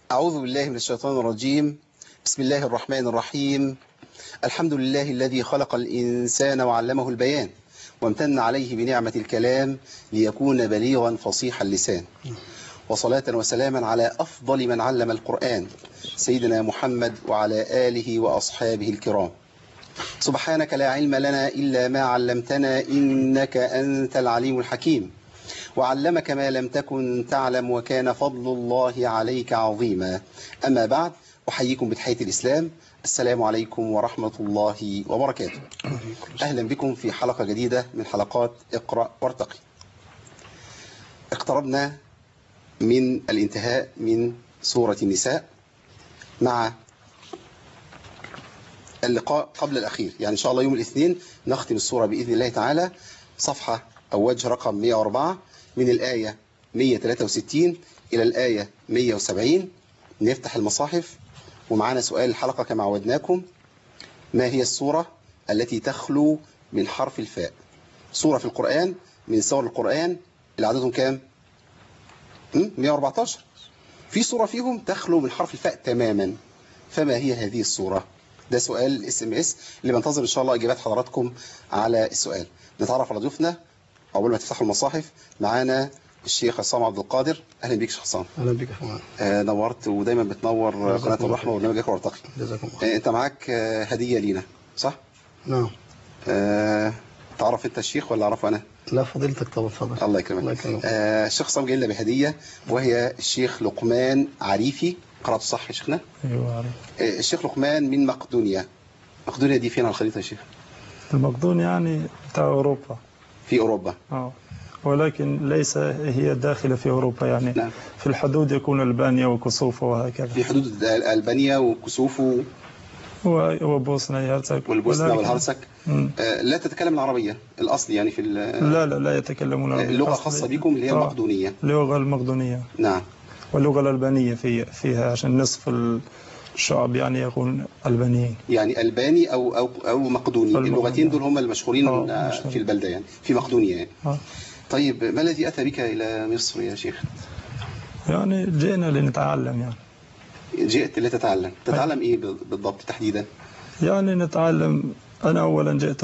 أعوذ بالله من الشيطان الرجيم. بسم الله الرحمن الرحيم. الحمد لله الذي خلق الإنسان وعلمه البيان وامتن عليه بنعمة الكلام ليكون بليغا فصيح اللسان، وصلاة وسلاما على أفضل من علم القرآن سيدنا محمد وعلى آله وأصحابه الكرام. سبحانك لا علم لنا إلا ما علمتنا إنك أنت العليم الحكيم، وعلمك ما لم تكن تعلم وكان فضل الله عليك عظيما. أما بعد، أحييكم بتحية الإسلام. السلام عليكم ورحمة الله وبركاته. أهلا بكم في حلقة جديدة من حلقات اقرأ وارتقي. اقتربنا من الانتهاء من سورة النساء مع اللقاء قبل الأخير، يعني إن شاء الله يوم الاثنين نختم السورة بإذن الله تعالى، صفحة أو وجه رقم 104 من الآية 163 إلى الآية 170. نفتح المصاحف ومعنا سؤال الحلقة كما عودناكم: ما هي السورة التي تخلو من حرف الفاء؟ سورة في القرآن من سور القرآن اللي عددهم كام؟ 114. في سورة فيهم تخلو من حرف الفاء تماما، فما هي هذه السورة؟ ده سؤال SMS اللي بنتظر إن شاء الله إجابات حضراتكم على السؤال. نتعرف على ضيوفنا أول ما تفتحوا المصاحف. معانا الشيخ عصام عبد القادر. أهلا بك شيخ عصام. أهلا بك يا فندم. نورت ودايما بتنور قناة الرحمة وبرنامج اقرأ وارتقي. جزاكم الله. أنت معاك هدية لينا صح؟ نعم. تعرف أنت الشيخ ولا أعرفه أنا؟ لا فضيلتك طبعا. فضل. الله يكرمك. الله يكرمك. الشيخ عصام جاي لنا بهدية، وهي الشيخ لقمان عريفي. قرأت صح يا شيخنا؟ ايوه عارف. الشيخ لقمان من مقدونيا. مقدونيا دي فين على الخريطة يا شيخ؟ المقدون يعني بتاع اوروبا. في أوروبا. ولكن ليس هي داخلة في اوروبا، يعني نعم. في الحدود يكون ألبانيا وكوسوفو وهكذا. في حدود ألبانيا وكوسوفو وبوسنيا هرسك والبوسنة والهرسك. لا تتكلم العربية الأصل يعني في لا يتكلمون العربية. اللغة الخاصة بكم اللي هي المقدونية. اللغة المقدونية. نعم. واللغة الألبانية فيها عشان نصف الشعب يعني يكون ألبانيين. يعني ألباني أو مقدوني، اللغتين دول هم المشهورين في البلدة يعني في مقدونيا يعني. طيب ما الذي أتى بك إلى مصر يا شيخ؟ يعني جئنا لنتعلم يعني. جئت لتتعلم. تتعلم إيه بالضبط تحديدا؟ يعني نتعلم. أنا أولا جئت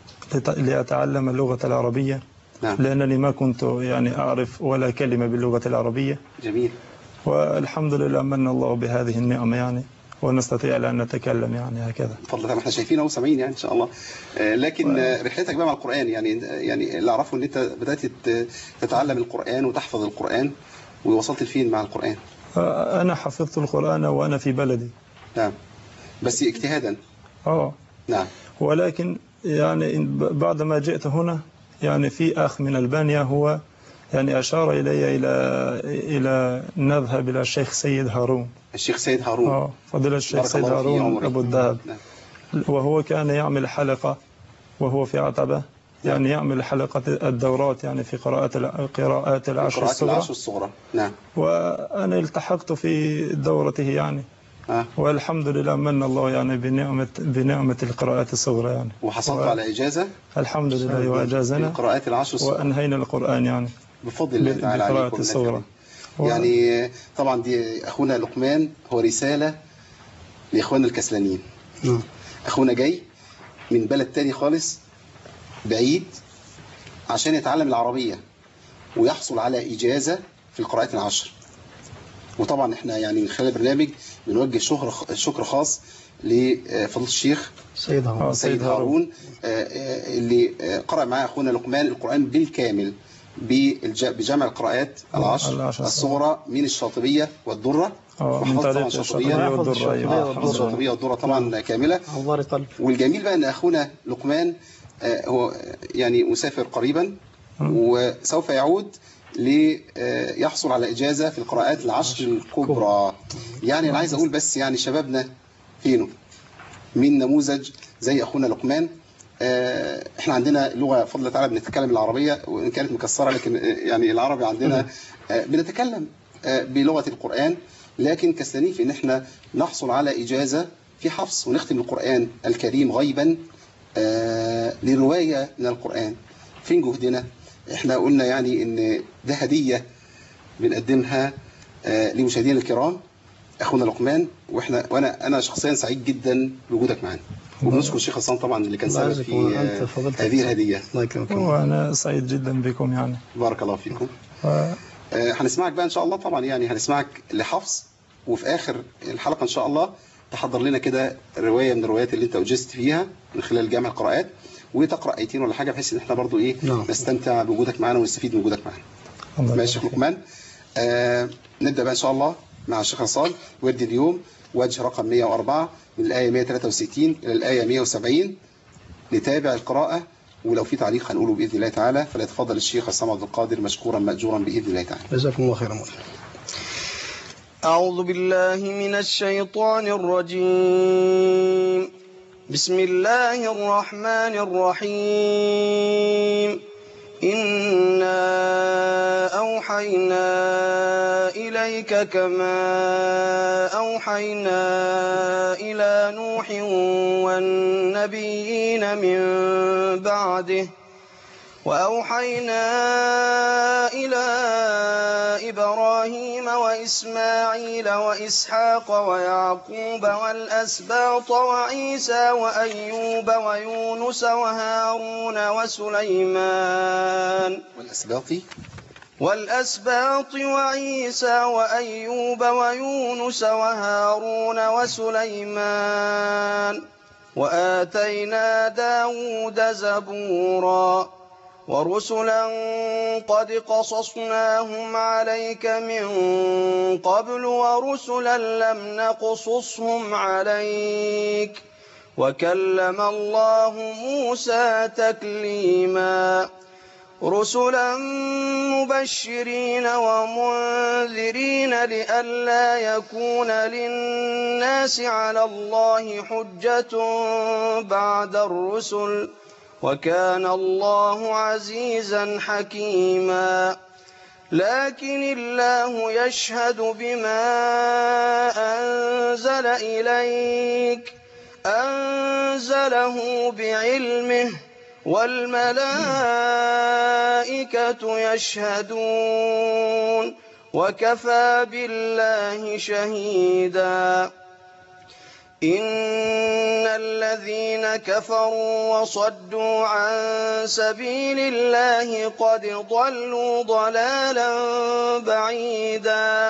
لأتعلم اللغة العربية. نعم. لأنني ما كنت يعني أعرف ولا كلمة باللغة العربية. جميل. والحمد لله من الله بهذه النعمة يعني، ونستطيع أن نتكلم يعني هكذا. تفضل. احنا شايفين اهو سامعين يعني ان شاء الله. لكن رحلتك بقى مع القرآن يعني اللي اعرفه ان انت بدأت تتعلم القرآن وتحفظ القرآن، ووصلت لفين مع القرآن؟ أنا حفظت القرآن وأنا في بلدي. نعم. بس اجتهادا. نعم. ولكن يعني بعد ما جئت هنا يعني في أخ من ألبانيا هو يعني أشار إلي إلى نذهب إلى الشيخ سيد هارون. الشيخ سيد هارون. فضيلة الشيخ سيد هارون أبو الذهب. نعم. وهو كان يعمل حلقة وهو في عتبة، يعني يعمل حلقة الدورات يعني في قراءات العشر الصغرى. نعم. وأنا التحقت في دورته يعني. والحمد لله من الله يعني بنعمة القراءات الصغرى يعني. وحصلت على إجازة الحمد لله وأجازنا القراءات العشر الصغرى، وأنهينا القرآن يعني بفضل الله تعالى عليكم الصغرى. يعني طبعا دي أخونا لقمان هو رسالة لإخواننا الكسلانين. أخونا جاي من بلد تاني خالص بعيد عشان يتعلم العربية ويحصل على إجازة في القراءات العشر. وطبعا احنا يعني من خلال البرنامج بنوجه شكر خاص لفضيلة الشيخ سيد هارون اللي قرأ معاه أخونا لقمان القرآن بالكامل بجمع القراءات العشر الصغرى من الشاطبية والدرة. من طريق الشاطبية والدرة طبعا كاملة. والجميل بقى أن أخونا لقمان هو يعني مسافر قريبا وسوف يعود ليحصل على إجازة في القراءات العشر الكبرى. يعني أنا عايز أقول بس يعني شبابنا فينه من نموذج زي أخونا لقمان. احنا عندنا لغة فضل تعالى بنتكلم العربية وإن كانت مكسرة، لكن يعني العربي عندنا بنتكلم بلغة القرآن، لكن كسلانين في ان احنا نحصل على إجازة في حفظ ونختم القرآن الكريم غيبا لرواية من القرآن. فين جهدنا؟ احنا قلنا يعني ان ده هدية بنقدمها لمشاهدينا الكرام أخونا لقمان، وأنا شخصيا سعيد جدا بوجودك معنا، وبنشكر الشيخ حسام طبعا اللي كان سبب في هذه الهدية. وأنا سعيد جدا بكم يعني. بارك الله فيكم. هنسمعك بقى إن شاء الله طبعا، يعني هنسمعك لحفظ، وفي آخر الحلقة إن شاء الله تحضر لنا كده رواية من الروايات اللي أنت أجزت فيها من خلال جامع القراءات، وتقرأ آيتين ولا حاجة بحيث إن إحنا برضو نستمتع بوجودك معنا ونستفيد من وجودك معنا. ماشي يا لقمان. نبدأ بقى إن شاء الله مع الشيخ حسام. ورد اليوم وجه رقم 104 من الآية 163 إلى الآية 170. نتابع القراءة، ولو في تعليق هنقوله بإذن الله تعالى، فليتفضل الشيخ حسام عبد القادر مشكورا مأجورا بإذن الله تعالى. جزاكم الله خيرا. أعوذ بالله من الشيطان الرجيم. بسم الله الرحمن الرحيم. إنا أوحينا إليك كما أوحينا إلى نوح والنبيين من بعده، وأوحينا إلى إبراهيم وإسماعيل وإسحاق ويعقوب والأسباط وعيسى وأيوب ويونس وهارون وسليمان والأسباط وعيسى وأيوب ويونس وهارون وسليمان، وآتينا داود زبورا، ورسلا قد قصصناهم عليك من قبل ورسلا لم نقصصهم عليك، وكلم الله موسى تكليما، رسلا مبشرين ومنذرين لئلا يكون للناس على الله حجة بعد الرسل، وكان الله عزيزا حكيما. لكن الله يشهد بما أنزل إليك، أنزله بعلمه، والملائكة يشهدون، وكفى بالله شهيدا. إن الذين كفروا وصدوا عن سبيل الله قد ضلوا ضلالا بعيدا.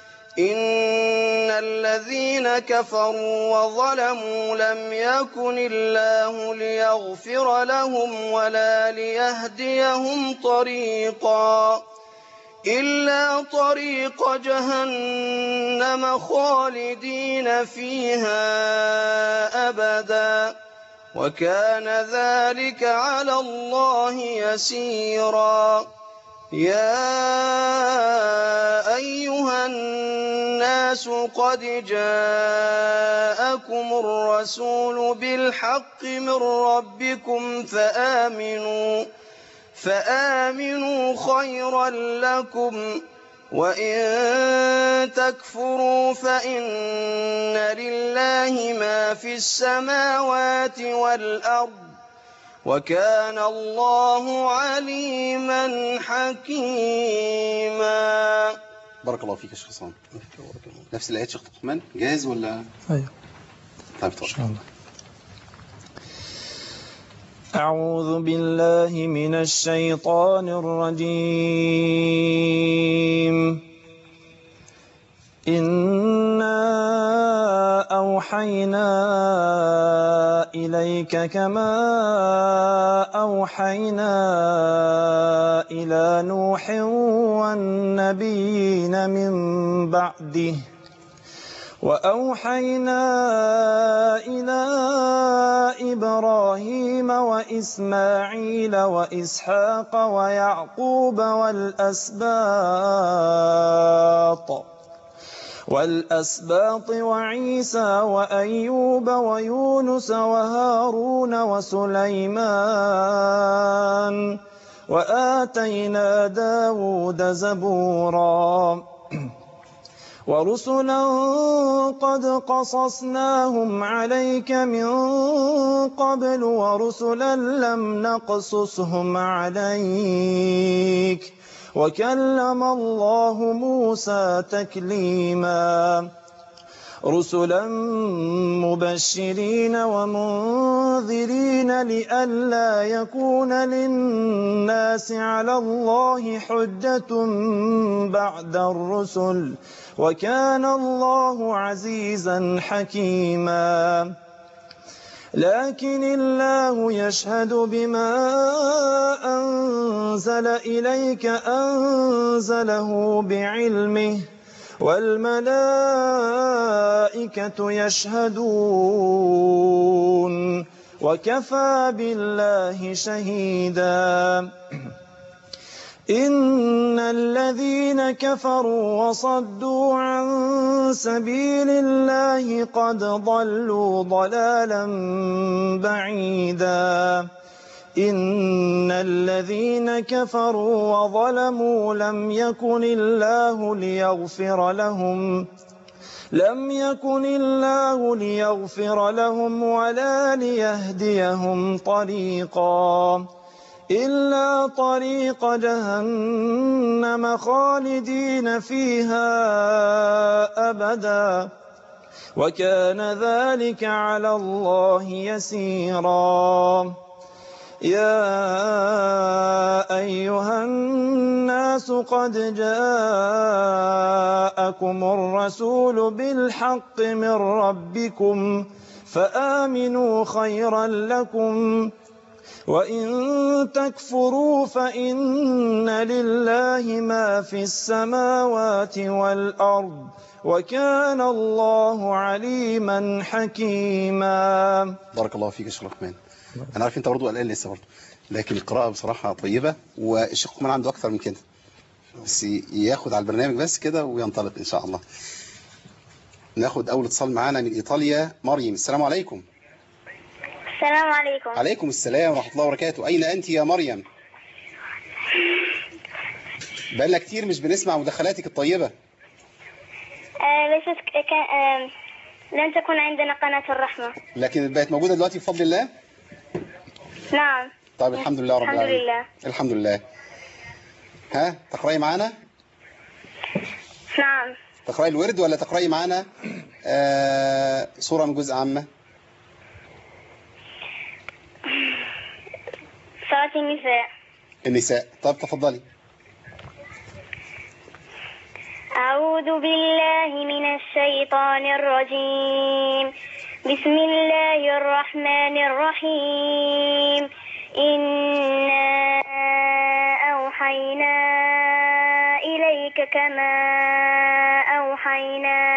إن الذين كفروا وظلموا لم يكن الله ليغفر لهم ولا ليهديهم طريقا إلا طريق جهنم خالدين فيها أبدا، وكان ذلك على الله يسيرا. يا أيها الناس قد جاءكم الرسول بالحق من ربكم فآمنوا خيرا لكم، وإن تكفروا فإن لله ما في السماوات والأرض، وكان الله عليما حكيما. بارك الله فيك يا شيخ حسام. نفس الآيات شيخ لقمان جاهز ولا؟ أيوه. طيب إن شاء الله. أعوذ بالله من الشيطان الرجيم. إنا أوحينا إليك كما أوحينا إلى نوح والنبيين من بعده، وأوحينا إلى إبراهيم وإسماعيل وإسحاق ويعقوب والأسباط وعيسى وأيوب ويونس وهارون وسليمان، وآتينا داود زبورا، ورسلا قد قصصناهم عليك من قبل ورسلا لم نقصصهم عليك، وكلم الله موسى تكليما. رسلا مبشرين ومنذرين لئلا يكون للناس على الله حجة بعد الرسل وكان الله عزيزا حكيما لكن الله يشهد بما أنزل إليك أنزله بعلمه والملائكة يشهدون وكفى بالله شهيدا إن الذين كفروا وصدوا عن سبيل الله قد ضلوا ضلالا بعيدا إن الذين كفروا وظلموا لم يكن الله ليغفر لهم ولا ليهديهم طريقا إلا طريق جهنم خالدين فيها أبدا وكان ذلك على الله يسيرا يا أيها الناس قد جاءكم الرسول بالحق من ربكم فآمنوا خيرا لكم وإن تكفروا فإن لله ما في السماوات والأرض وكان الله عليما حكيما. بارك الله فيك يا شيخ الرحمن. أنا عارف أنت برضو قلقان لسه برضو، لكن القراءة بصراحة طيبة، والشيخ كمان عنده أكثر من كده، بس ياخد على البرنامج بس كده وينطلق إن شاء الله. ناخد أول اتصال معانا من إيطاليا. مريم، السلام عليكم. السلام عليكم. عليكم السلام ورحمة الله وبركاته. أين أنت يا مريم؟ بقالنا كتير مش بنسمع مداخلاتك الطيبة. لن تكون عندنا قناة الرحمة، لكن بقت موجودة دلوقتي بفضل الله. نعم. طيب الحمد لله رب العالمين. الحمد لله. الحمد لله. ها تقرأي معانا؟ نعم. تقرأي الورد ولا تقرأي معانا سورة من جزء عامة؟ سورة النساء. طب تفضلي. أعوذ بالله من الشيطان الرجيم. بسم الله الرحمن الرحيم. إنا أوحينا إليك كما أوحينا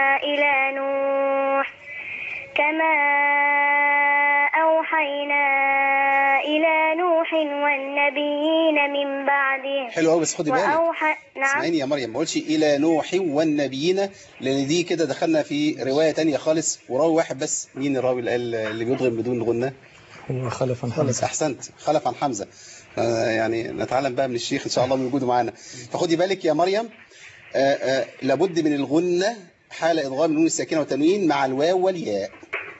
إلى نوح والنبيين من بعده. حلو قوي، بس خدي بالك. نعم. اسمعيني يا مريم، ما قولش إلى نوح والنبيين، لأن دي كده دخلنا في رواية تانية خالص، وراوي واحد بس. مين الراوي اللي بيضغم بدون غنة؟ هو خلف عن حمزة. أحسنت، خلف عن حمزة. يعني نتعلم بقى من الشيخ إن شاء الله من وجوده معانا. فخدي بالك يا مريم، لابد من الغنة حال إضغام النون الساكنة والتنوين مع الواو والياء.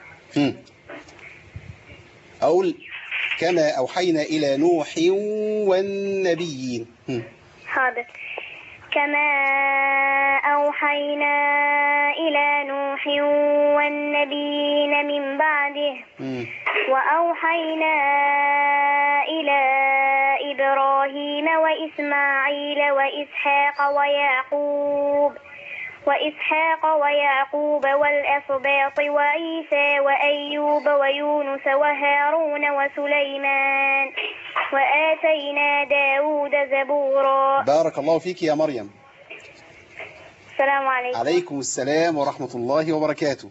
أقول كما أوحينا إلى نوح والنبيين. حاضر. كما أوحينا إلى نوح والنبيين من بعده. وأوحينا إلى إبراهيم وإسماعيل وإسحاق ويعقوب والأسباط وعيسى وأيوب ويونس وهارون وسليمان وآتينا داود زبورا. بارك الله فيك يا مريم. السلام عليكم. عليكم السلام ورحمة الله وبركاته.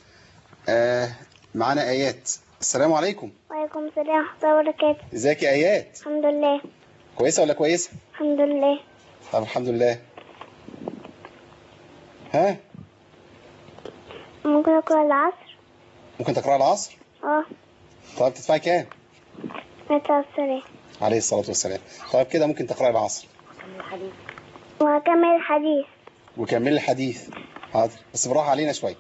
معنا آيات. السلام عليكم. وعليكم السلام ورحمة الله وبركاته. ازيك يا آيات؟ الحمد لله. كويسة ولا كويسة؟ الحمد لله. طب الحمد لله. ها؟ ممكن أقرأ العصر؟ ممكن تقرأ العصر؟ طيب تدفعي كام؟ 100 عليه الصلاة والسلام. طيب كده ممكن تقرأي العصر. وكمل الحديث. وكمل الحديث. حاضر، بس بالراحة علينا شوية.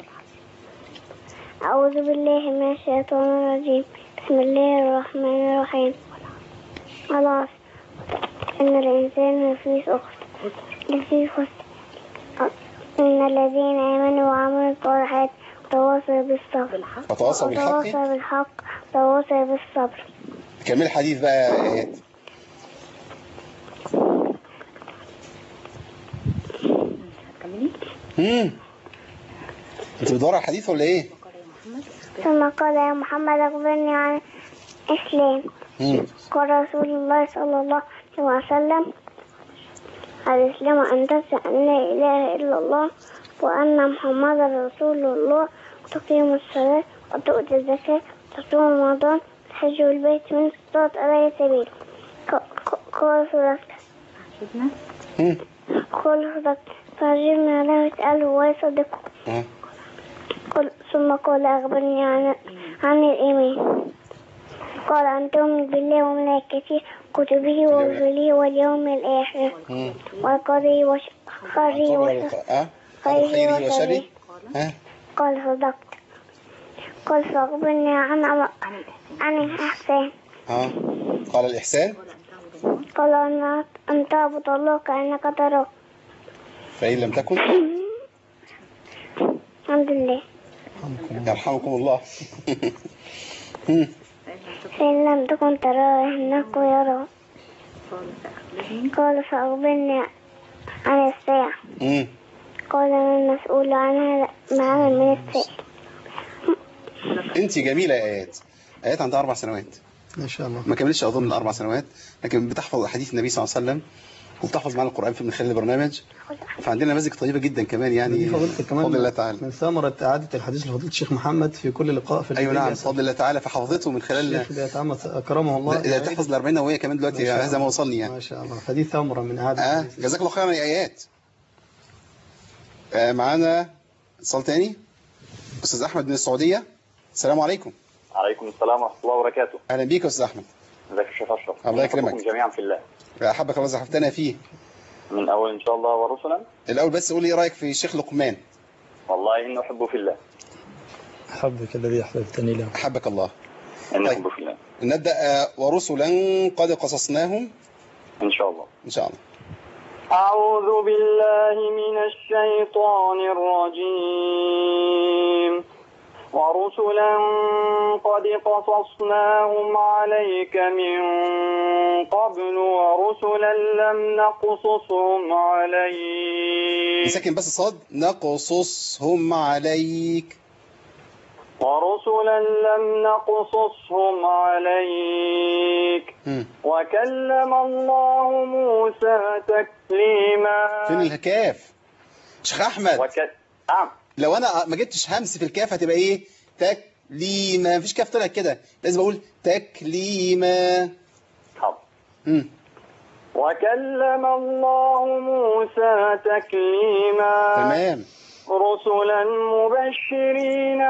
أعوذ بالله من الشيطان الرجيم. بسم الله الرحمن الرحيم. العصر إن الإنسان لفي خسر إن الذين آمنوا وعملوا الصالحات وتواصوا بالصبر وتواصوا بالحق وتواصوا بالصبر. كمل الحديث بقى يا آيات. انت بتدور على الحديث ولا ايه؟ ثم قال يا محمد أخبرني عن الإسلام. قال رسول الله صلى الله عليه وسلم الإسلام أن تشهد أن لا إله إلا الله وأن محمدا رسول الله وتقيم الصلاة وتؤتي الزكاة وتصوم رمضان وتحج البيت من استطاعت إليه سبيل. قال صدقت. قال صدقت فأجبنا له يسأله ويصدقه. ثم قال أخبرني عن الإيمان. قال أن تؤمن بالله وملائكته وكتبه ورسله واليوم الآخر والقدر وخيره وشره. قال صدقت. قال فأخبرني عن الإحسان. قال الإحسان. قال أن تعبد الله كأنك تراه فإن لم تكن الحمد لله يرحمكم الله. فإن لم تكن تراه إنه يراه. قال فأخبرني عن الساعة. قال ما المسؤول عنها معنا من السائل. انت جميلة يا آيات عندها 4 سنوات ما شاء الله، ما كملتش أظن 4 سنوات، لكن بتحفظ حديث النبي صلى الله عليه وسلم وبتحفظ معنا القرآن من خلال البرنامج، فعندنا نماذج طيبة جدا كمان يعني بفضل الله تعالى. من ثمرة إعادة الحديث لفضيلة الشيخ محمد في كل لقاء في أيوة نعم بفضل الله تعالى، فحفظته من خلال الشيخ بيتعمد أكرمه الله إذا تحفظ ال40 وهي كمان دلوقتي هذا ما وصلني يعني ما شاء الله، فدي ثمرة من إعادة جزاك الله خيرا يا آيات. معانا اتصال تاني أستاذ أحمد من السعودية. السلام عليكم. عليكم السلام ورحمة الله وبركاته. أهلا بيك يا أستاذ أحمد. ازيك يا شيخ أشرف؟ الله يكرمك. جميعا في الله. أحبك الله زحفتنا فيه. من أول إن شاء الله ورسلا. الأول بس قول لي إيه رأيك في الشيخ لقمان؟ والله إنه أحبه في الله. أحبك الذي أحببتني له. أحبك الله. إنه أحبه في الله. نبدأ ورسلا قد قصصناهم إن شاء الله. إن شاء الله. أعوذ بالله من الشيطان الرجيم. ورسلا قد قصصناهم عليك من قبل ورسلا لم نقصصهم عليك. نسكن بس صاد نقصصهم عليك. ورسلا لم نقصصهم عليك. وكلم الله موسى تكليما. فين الكاف شيخ أحمد؟ نعم. لو أنا ما جبتش همس في الكاف هتبقى إيه؟ تكليما. مفيش كاف طلع كده، لازم أقول تكليما. حاضر. وكلم الله موسى تكليما. تمام. رسلا مبشرين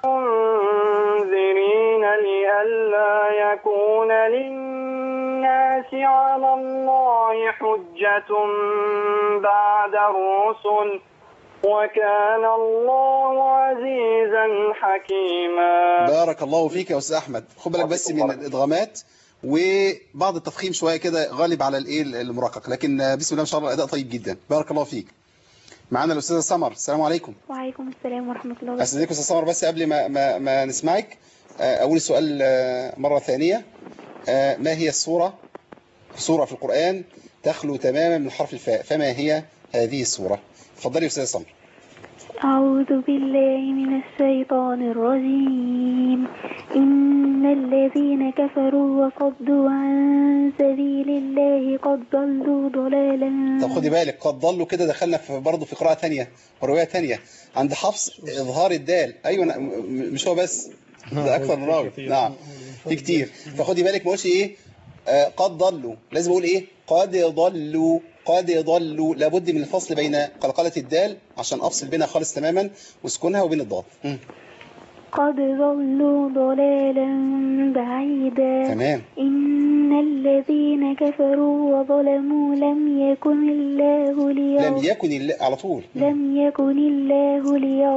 ومنذرين لئلا يكون للناس على الله حجة بعد الرسل وكان الله عزيزا حكيما. بارك الله فيك يا أستاذ أحمد. خد بالك بس من الإدغامات وبعض التفخيم شوية كده غالب على المراقق، لكن بسم الله ما شاء الله أداء طيب جدا. بارك الله فيك. معانا الأستاذة سمر. السلام عليكم. وعليكم السلام ورحمة الله وبركاته. أستاذ أستاذ سمر، بس قبل ما نسمعك أول سؤال مرة ثانية، ما هي السورة في القرآن تخلو تماما من حرف الفاء، فما هي هذه السورة؟ تفضلي أستاذة سمر. أعوذ بالله من الشيطان الرجيم. إن الذين كفروا وصدوا عن سبيل الله قد ضلوا ضلالا. طب خدي بالك، قد ضلوا كده دخلنا برضه في قراءة ثانية ورواية ثانية عند حفص إظهار الدال. أيوة مش هو بس، ده أكثر من راوي. نعم في كتير، فخدي بالك ما قولش إيه قد ضلوا، لازم أقول إيه قد ضلوا. قد ضلوا لابد من الفصل بين قلقلة الدال عشان أفصل بينها خالص تماما وسكونها وبين الضاد. قد ضلوا ضلالا بعيدا. تمام. إن الذين كفروا وظلموا لم يكن الله على طول لم يكن الله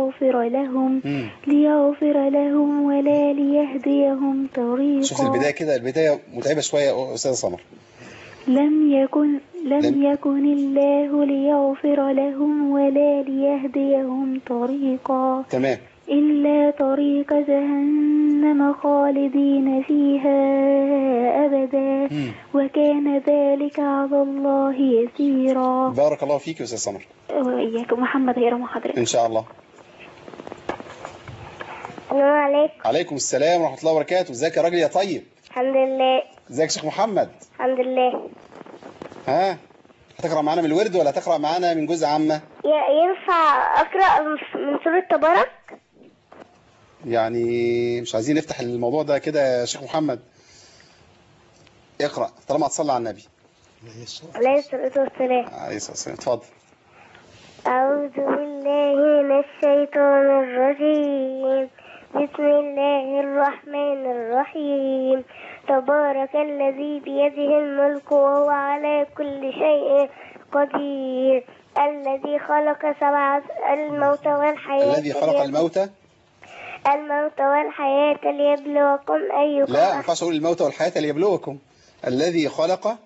ليغفر لهم ولا ليهديهم طريقا. شوف البداية كده، البداية متعبة شوية يا أستاذة سمر. لم يكن الله ليغفر لهم ولا ليهديهم طريقا. تمام. إلا طريق جهنم خالدين فيها أبدا وكان ذلك على الله يسيرا. بارك الله فيك يا أستاذ سمر. وإياكم. محمد هيرم حضرتك إن شاء الله. السلام عليكم. عليكم السلام ورحمة الله وبركاته. ازيك يا راجل يا طيب؟ الحمد لله. ازيك يا شيخ محمد؟ الحمد لله. ها، هتقرأ معانا من الورد ولا هتقرأ معانا من جزء عامة؟ ينفع أقرأ من سورة تبارك؟ يعني مش عايزين نفتح الموضوع ده كده يا شيخ محمد. اقرأ طالما هتصلي على النبي عليه الصلاة والسلام. عليه الصلاة والسلام. اتفضل. أعوذ بالله من الشيطان الرجيم. بسم الله الرحمن الرحيم. تبارك الذي بيده الملك وهو على كل شيء قدير. الذي خلق الموت والحياة. الذي خلق الموت والحياة ليبلوكم أيكم. لا، ما ينفعش اقول الموت والحياة ليبلوكم. الذي خلق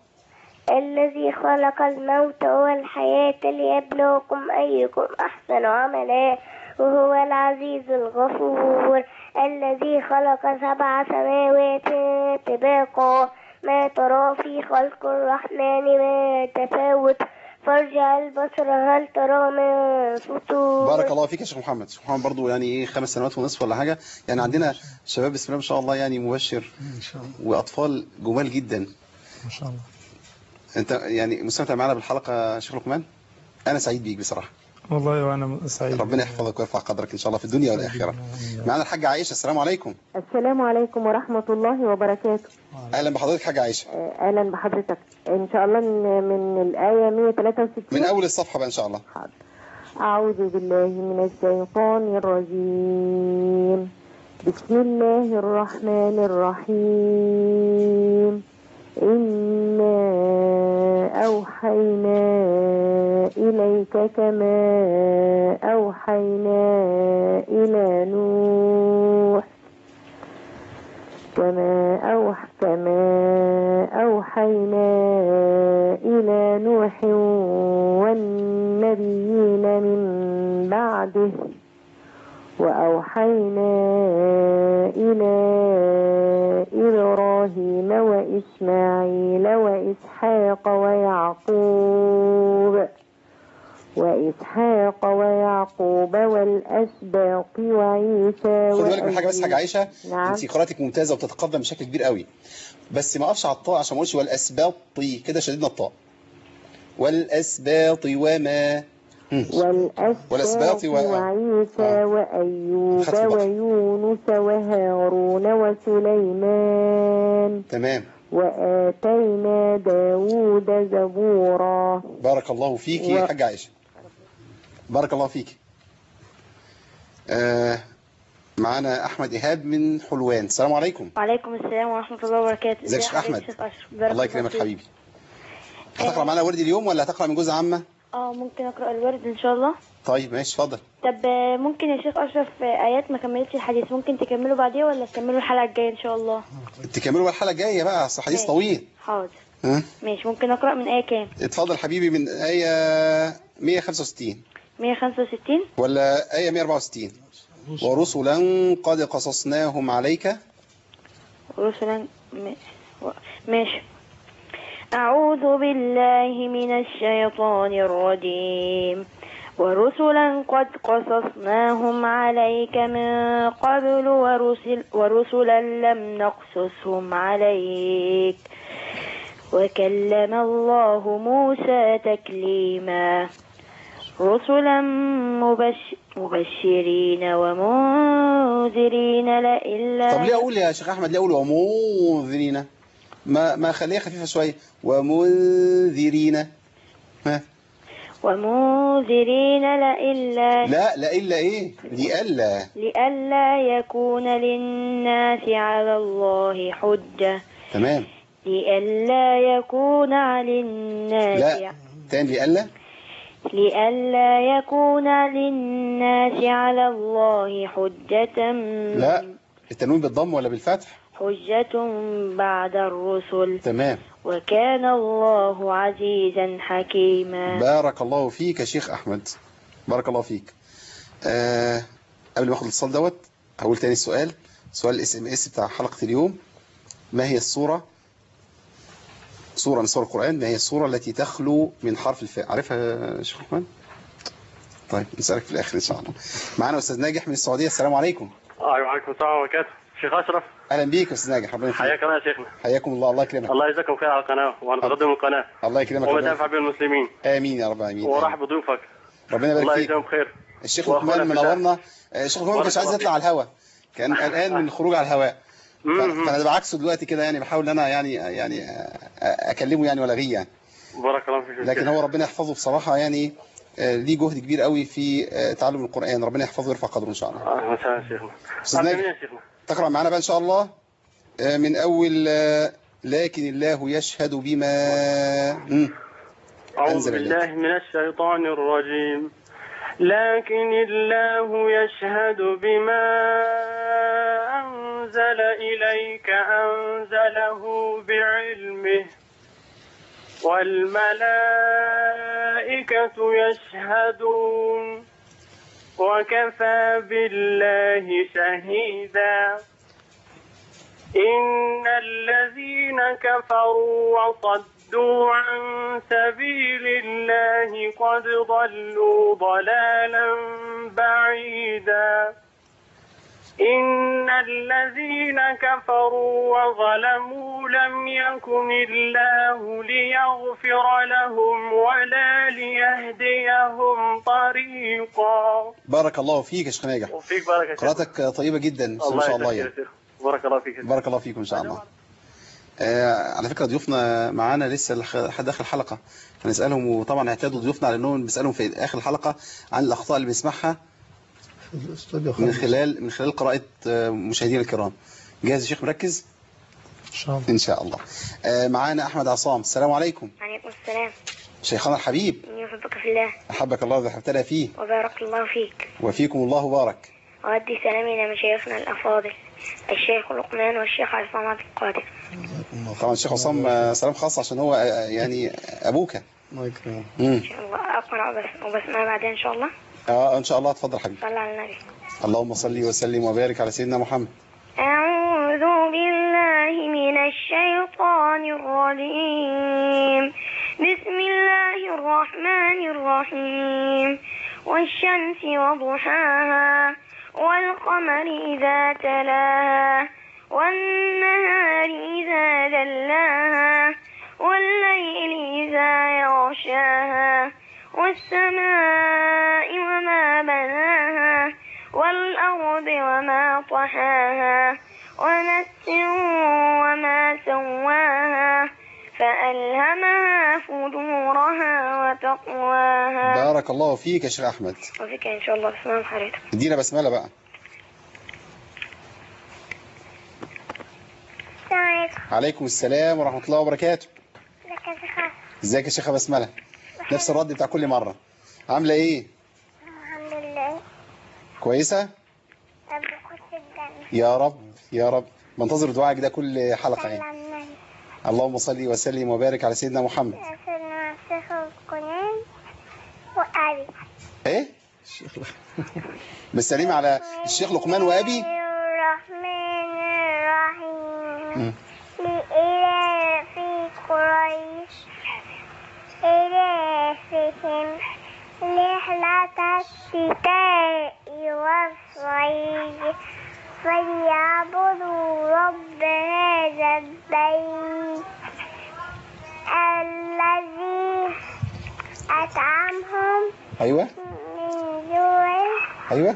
الموت والحياة ليبلوكم أيكم أحسن عملا وهو العزيز الغفور. الذي خلق 7 سماوات طباقا ما ترى في خلق الرحمن من تفاوت فارجع البصر هل ترى من فطور. بارك الله فيك يا شيخ محمد. شيخ محمد برضو يعني ايه 5 سنوات ونصف ولا حاجة. يعني عندنا شباب بسم الله ما شاء الله يعني مبشر ان شاء الله واطفال جمال جدا ما شاء الله. انت يعني مستمتع معنا بالحلقة يا شيخ لقمان؟ انا سعيد بيك بصراحة والله وأنا سعيد. ربنا يحفظك ويرفع قدرك إن شاء الله في الدنيا والآخرة. معنا الحاجة عائشة. السلام عليكم. السلام عليكم ورحمة الله وبركاته. أهلا بحضرتك حاجة عائشة. أهلا بحضرتك. إن شاء الله من الآية 163 من أول الصفحة بقى إن شاء الله. حاضر. أعوذ بالله من الشيطان الرجيم. بسم الله الرحمن الرحيم. إنا أوحينا إليك كما أوحينا إلى نوح والنبيين من بعده وأوحينا إلى إبراهيم وإسماعيل وإسحاق ويعقوب والأسباط وعيسى. خد بالك من حاجة بس حاجة عائشة. نعم. انت قراءتك ممتازة وبتتقدم بشكل كبير قوي، بس ما اقفش على الطاء عشان ما اقولش والأسباط كده شددنا الطاء. والأسباط وما والأسباط وعيسى وأيوب ويونس وهارون وسليمان. تمام. وآتينا داود زبورا. بارك الله فيك يا حاجة عائشة. بارك الله فيك. معنا أحمد إيهاب من حلوان. السلام عليكم. وعليكم السلام ورحمة الله وبركاته. ازيك يا شيخ أحمد؟ الله يكرمك حبيبي. هتقرأ معنا ورد اليوم ولا هتقرأ من جزء عامة؟ ممكن أقرأ الورد إن شاء الله. طيب ماشي اتفضل. طب ممكن يا شيخ أشرف آيات ما كملتش الحديث ممكن تكملوا بعديه ولا تكملوا الحلقة الجاية إن شاء الله؟ تكملوا بقى الحلقة الجاية بقى أصل حديث طويل. حاضر. ماشي. ممكن أقرأ من آية كام؟ اتفضل حبيبي من آية 165 165 ولا آية 164. ورسلا قد قصصناهم عليك. رسلا ماشي. أعوذ بالله من الشيطان الرجيم. ورسلا قد قصصناهم عليك من قبل ورسلا لم نقصصهم عليك وكلم الله موسى تكليما. رسلا مبشرين ومنذرين لئلا. طب ليه أقول يا شيخ أحمد ليه أقول ومنذرين؟ ما خليها خفيفة شوية. ومنذرين. ومنذرين لئلا. لا لئلا إيه؟ لئلا يكون للناس على الله حجة. تمام. لئلا يكون على الناس. لا تاني لئلا يكون للناس على الله حجة. لا التنوين بالضم ولا بالفتح؟ حجة بعد الرسل. تمام. وكان الله عزيزا حكيما. بارك الله فيك يا شيخ أحمد، بارك الله فيك. قبل ما أخذ الاتصال دوت هقول تاني السؤال، سؤال SMS بتاع حلقة اليوم: ما هي السورة من سور القرآن، ما هي السورة التي تخلو من حرف الفاء؟ عارفها يا شيخ رحمن؟ طيب نسألك في الآخر إن شاء الله. معنا أستاذ ناجح من السعودية. السلام عليكم. وعليكم السلام وبركاته. شيخ أشرف، أهلا بيك يا أستاذ ناجح، ربنا يكرمك. حياك الله يا شيخنا. حياكم الله، الله يكرمك. الله يجزاكم خير على القناة وعلى تقدم القناة. الله يكرمك ومتنفع بالمسلمين. آمين يا رب العالمين. ورحب بضيوفك. ربنا يبارك الله فيك. يجزاهم خير. الشيخ لقمان منورنا. الشيخ لقمان ما كانش عايز يطلع على الهواء، كان قلقان من الخروج على الهواء، فانا بعكسه دلوقتي كده، يعني بحاول ان انا يعني اكلمه يعني والغيه يعني. بارك الله فيك. لكن هو ربنا يحفظه بصراحه، يعني ليه جهد كبير قوي في تعلم القرآن، ربنا يحفظه ويرفع قدره ان شاء الله. مساء يا شيخنا. استاذ ناجح، تقرأ معنا بقى ان شاء الله من اول لكن الله يشهد بما أعوذ بالله من الشيطان الرجيم. لكن الله يشهد بما أنزل إليك أنزله بعلمه والملائكة يشهدون وكفى بالله شهيدا. إن الذين كفروا وصدوا عن سبيل الله قد ضلوا ضلالا بعيدا. إن الذين كفروا وظلموا لم يكن الله ليغفر لهم ولا ليهديهم طريقا. بارك الله فيك يا شيخ ناجح. وفيك بارك يا شيخ. قراءتك طيبة جدا ما شاء الله يعني. بارك الله فيك. بارك الله فيكم ان شاء الله. على فكرة ضيوفنا معانا لسه لحد آخر الحلقة، فنسألهم، وطبعا اعتادوا ضيوفنا على انهم بيسألهم في آخر الحلقة عن الأخطاء اللي بنسمعها من خلال قراءة مشاهدينا الكرام. جاهز يا شيخ؟ مركز إن شاء الله. معانا أحمد عصام. السلام عليكم. وعليكم السلام. شيخنا الحبيب. يحبك في الله. أحبك الله وحبتنا فيه. وبارك الله فيك. وفيكم الله بارك. أودي سلامي إلى مشايخنا الأفاضل الشيخ لقمان والشيخ عصام عبد القادر. طبعا الشيخ عصام سلام خاص عشان هو يعني أبوك. الله يكرمك. إن شاء الله أقرأ وبسمع بعدين إن شاء الله. إن شاء الله. اتفضل حبيبي. صلى على النبي. اللهم صل وسلم وبارك على سيدنا محمد. أعوذ بالله من الشيطان الرجيم. بسم الله الرحمن الرحيم. والشمس وضحاها والقمر إذا تلاها والنهار إذا جلاها والليل إذا يغشاها والسماء وما بناها والأرض وما طحاها ونفس وما سواها فألهمها فجورها وتقواها. بارك الله فيك يا شيخ أحمد. وفيك إن شاء الله. بسمع حضرتك. ادينا بسملة بقى. السلام عليكم. عليكم السلام ورحمة الله وبركاته. ازيك يا شيخة بسملة؟ نفس الرد بتاع كل مرة. عاملة ايه؟ الحمد لله. كويسة؟ رب يخش الجنة. يا رب يا رب. بنتظر دعائك ده كل حلقة يعني. اللهم صل وسلم وبارك على سيدنا محمد. سيدنا الشيخ لقمان وأبي. ايه؟ بالسليم على الشيخ لقمان وأبي. الرحمن الرحيم. لإله في قريش إلههم رحلة الشتاء والصيف فليعبدوا رب هذا البيت الذي أطعمهم أيوة من جوع أيوة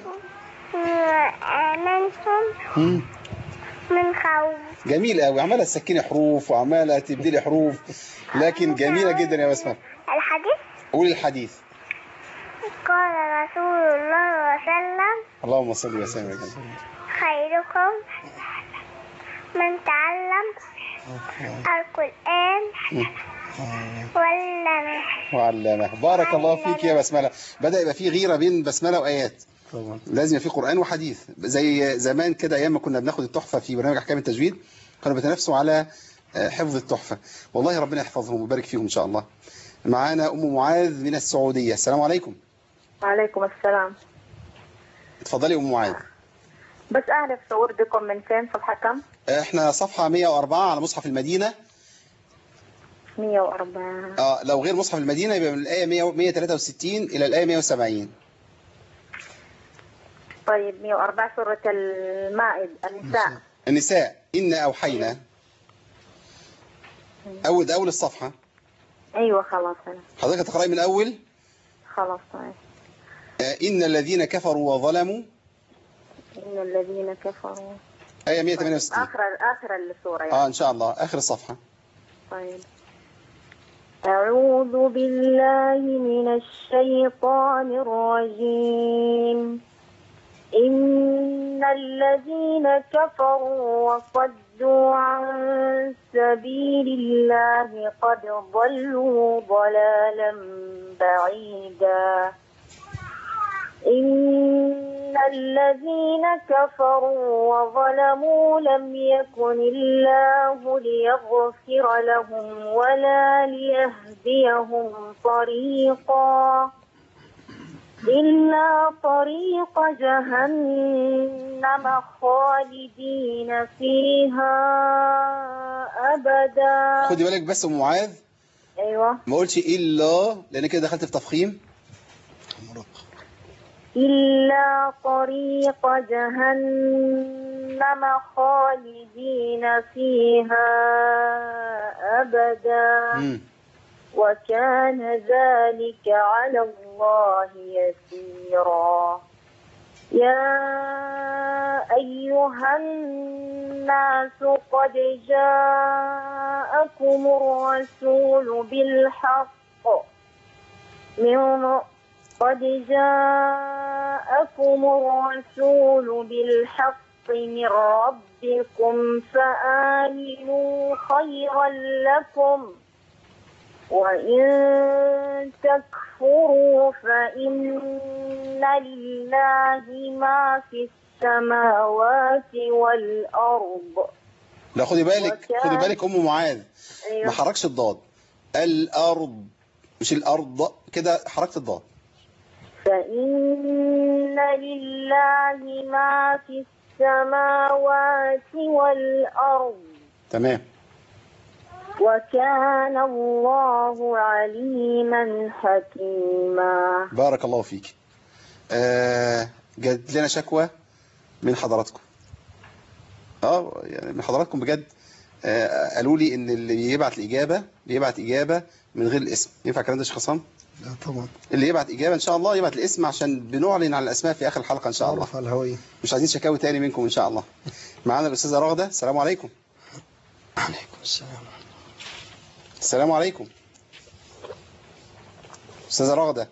وآمنهم من خوف. جميل قوي. عمالة تسكني حروف وعمالة تبدلي حروف، لكن جميلة جدا يا بسمة. الحديث. قولي الحديث. قال رسول الله صلى الله عليه وسلم. اللهم صل وسلم على خيركم من تعلم القرآن وعلمه. بارك الله فيك يا بسملة. بدأ يبقى في غيرة بين بسملة وآيات. طبعا لازم يبقى في قرآن وحديث، زي زمان كده أيام ما كنا بناخد التحفة في برنامج أحكام التجويد كانوا بيتنافسوا على حفظ التحفة. والله ربنا يحفظهم ويبارك فيهم إن شاء الله. معانا أم معاذ من السعودية. السلام عليكم. وعليكم السلام. اتفضلي أم معاذ. بس أعرف وردكم من فين، صفحة كم؟ احنا صفحة 104 على مصحف المدينة. 104. لو غير مصحف المدينة يبقى من الآية 163 إلى الآية 170. طيب 104 سورة النساء. إن أوحينا. أول الصفحة. أيوة خلاص. حضرتك هتقرأي من أول. خلاص طيب. إن الذين كفروا وظلموا. إن الذين كفروا. آية 168. آخر السورة يعني. إن شاء الله آخر الصفحة. طيب. أعوذ بالله من الشيطان الرجيم. إن الذين كفروا وصدوا عن سبيل الله قد ضلوا ضلالا بعيدا. إن الذين كفروا وظلموا لم يكن الله ليغفر لهم ولا ليهديهم طريقا إلا طريق جهنم خالدين فيها أبدا. خدي بالك بس أم معاذ. أيوة. ما قلتش إلا لأن كده دخلت في تفخيم. إلا طريق جهنم خالدين فيها أبدا. وكان ذلك على الله يسيرا. يا أيها الناس قد جاءكم الرسول بالحق من ربكم فآمنوا خيرا لكم وإن تكفروا فإن لله ما في السماوات والأرض. لا خدي بالك أم معاذ. أيوة. ما حركش الضاد. الأرض مش الأرض كده، حركت الضاد. فإن لله ما في السماوات والأرض. تمام. وكان الله عليما حكيما. بارك الله فيك. جات لنا شكوى من حضراتكم. يعني من حضراتكم بجد. قالوا لي ان اللي يبعت إجابة من غير الاسم. ينفع الكلام ده يا شيخ عصام؟ لا طبعا. اللي يبعت إجابة إن شاء الله يبعت الاسم عشان بنعلن عن الأسماء في آخر الحلقة إن شاء الله. على الهوية. مش عايزين شكاوي تاني منكم إن شاء الله. معانا الأستاذة رغدة. السلام عليكم. عليكم السلام. السلام عليكم. أستاذة رغدة.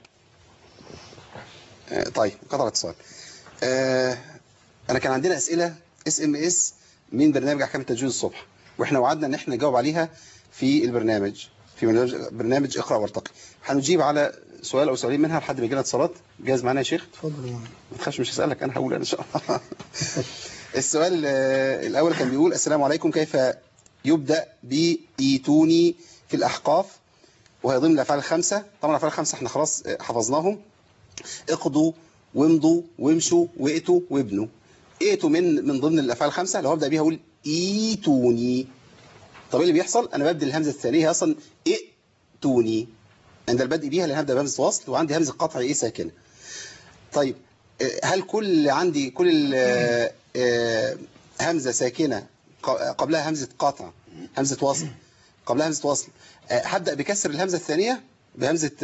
طيب قطع الاتصال. أنا كان عندنا أسئلة SMS من برنامج أحكام التجويد الصبح، وإحنا وعدنا إن إحنا نجاوب عليها في البرنامج، في برنامج اقرأ وارتقي. هنجيب على سؤال أو سؤالين منها لحد ما يجي لنا اتصالات. جاهز معانا يا شيخ؟ اتفضل. ما تخافش مش هسألك، أنا هقول إن شاء الله. السؤال الأول كان بيقول: السلام عليكم، كيف يبدأ بإيتوني في الأحقاف وهي ضمن الأفعال الخمسة؟ طبعا الأفعال الخمسة احنا خلاص حفظناهم. اقضوا وامضوا وامشوا وائتوا وابنوا. ائتوا من ضمن الأفعال الخمسة. لو هبدأ بيها أقول إيتوني. طب ايه اللي بيحصل؟ أنا ببدأ الهمزة الثانية أصلا ائتوني عند البدء بيها، لأن هبدأ بهمزة وصل وعندي همزة قطع ساكنة. طيب هل عندي كل همزة ساكنة قبلها همزة قطع، همزة وصل، قبلها همزة وصل، هبدأ بكسر الهمزة الثانية بهمزة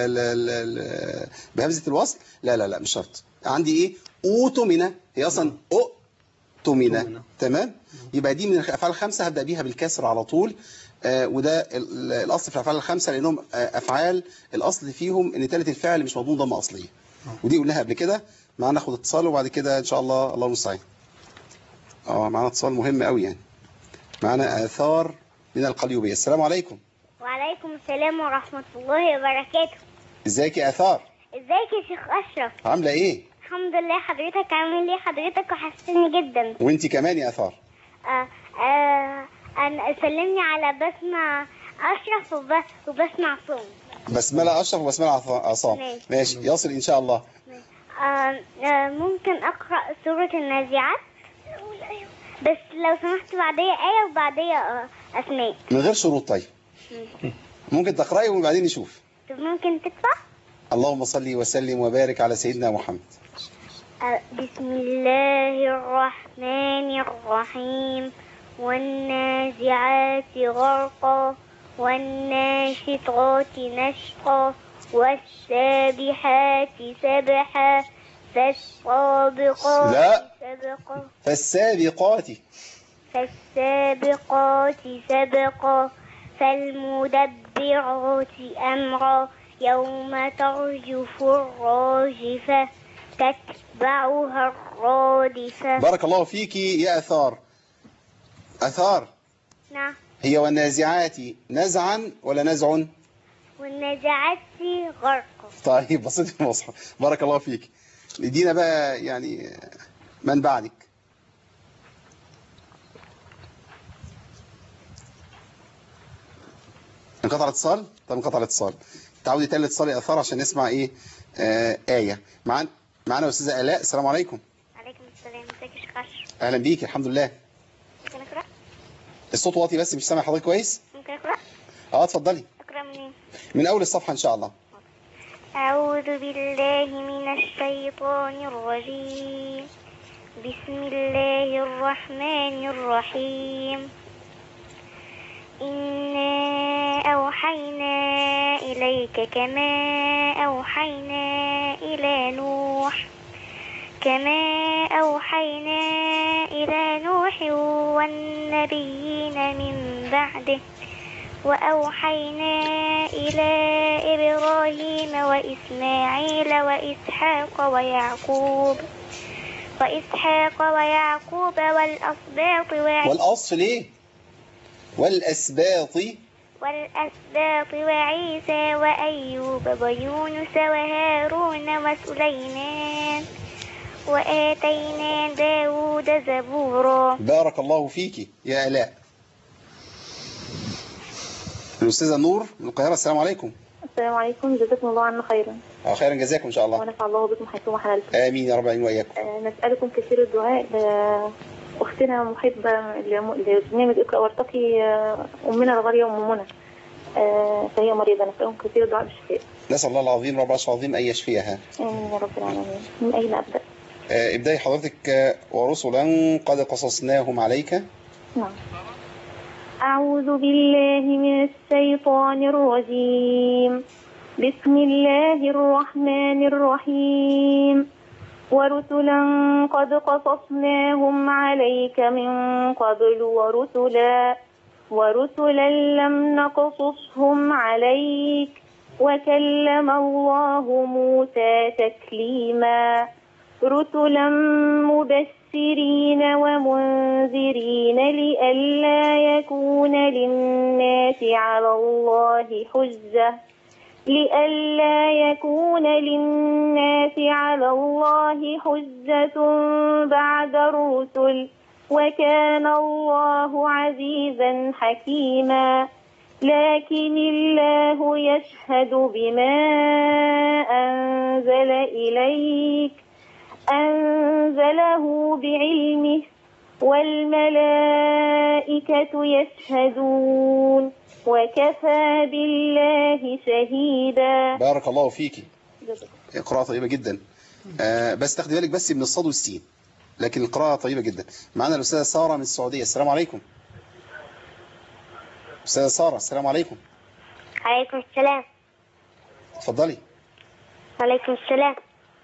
الوصل؟ لا مش شرط. عندي ايه؟ اوتمنة، هي اصلا اوتمنة. تمام. يبقى دي من الافعال الخمسة هبدأ بيها بالكسر على طول. وده الاصل في الافعال الخمسة، لانهم افعال الاصل فيهم ان ثالث الفعل مش مضمون ضمه اصليه، ودي قلناها قبل كده. معانا ناخد اتصال وبعد كده ان شاء الله المستعان. معانا اتصال مهم قوي يعني. معانا آثار من القليوبية. السلام عليكم. وعليكم السلام ورحمة الله وبركاته. ازيك يا آثار؟ ازيك يا شيخ أشرف؟ عاملة ايه؟ الحمد لله. حضرتك عامل ايه؟ حضرتك وحشتني جدا. وانت كمان يا اثار. انا سلمني على بسمة اشرف وبسمة عصام. بسملة اشرف وبسملة عصام. ماشي يصل ان شاء الله. ممكن اقرا سورة النازعات بس لو سمحت بعديها آية وبعديها اسماء من غير شروط. طيب ممكن تقرأي وبعدين نشوف. طب ممكن تدفع. اللهم صل وسلم وبارك على سيدنا محمد. بسم الله الرحمن الرحيم. والنازعات غرقا والناشطات نشطا والسابحات سبحا فالسابقات سبقا فالسابقات سبقا فالمدبرات أمرا يوم ترجف الراجفة تتبعها الرادفة. بارك الله فيك يا أثار. أثار. نعم. هي والنازعات نزعا ولا نزع؟ والنازعات غرقا. طيب بسيط في المصحف. بارك الله فيك. ادينا بقى يعني من بعدك. انقطع الاتصال. طب انقطع الاتصال. تعودي تاني الاتصال يا أثار عشان نسمع ايه آية. معانا أستاذة آلاء. السلام عليكم. عليكم السلام. ازيك يا شيخ أشرف؟ أهلا بيك. الحمد لله. ممكن أقرأ؟ الصوت واطي بس مش سامع حضرتك كويس. ممكن أقرأ؟ اتفضلي. أقرأ منين؟ من أول الصفحة إن شاء الله. أعوذ بالله من الشيطان الرجيم. بسم الله الرحمن الرحيم. إنا أوحينا إليك كما أوحينا إلى نوح والنبيين من بعده وأوحينا إلى إبراهيم وإسماعيل وإسحاق ويعقوب والأسباط وعيسى وأيوب ويونس وهارون وسليمان وآتينا داود زبورا. بارك الله فيك يا آلاء. الأستاذة نور من القاهرة. السلام عليكم. السلام عليكم. جزاكم الله عنا خيرا. خيرا جزاكم إن شاء الله. ونفع الله بكم حيثما حللتم. آمين يا رب العالمين وإياكم. نسألكم كثير الدعاء لأختنا محبة لبرنامج اقرأ وارتقي، أمنا الغالية أم منى، فهي مريضة. نسألكم كثير الدعاء بالشفاء. نسأل الله العظيم رب العرش العظيم أن يشفيها. آمين يا رب العالمين. من أين أبدأ؟ ابدأي حضرتك. ورسلا قد قصصناهم عليك. نعم. أعوذ بالله من الشيطان الرجيم. بسم الله الرحمن الرحيم. ورسلا قد قصصناهم عليك من قبل ورسلا لم نقصصهم عليك وكلم الله موسى تكليما. رسلا مبشرين ومنذرين لئلا يكون للناس على الله حجة بعد الرسل وكان الله عزيزا حكيما. لكن الله يشهد بما أنزله بعلمه والملائكة يشهدون وكفى بالله شهيدا. بارك الله فيكي. قراءة طيبة جدا. بس تاخدي بالك بس من الصاد والسين، لكن القراءة طيبة جدا. معنا الأستاذة سارة من السعودية. السلام عليكم. أستاذة سارة السلام عليكم. عليكم السلام. اتفضلي. عليكم السلام.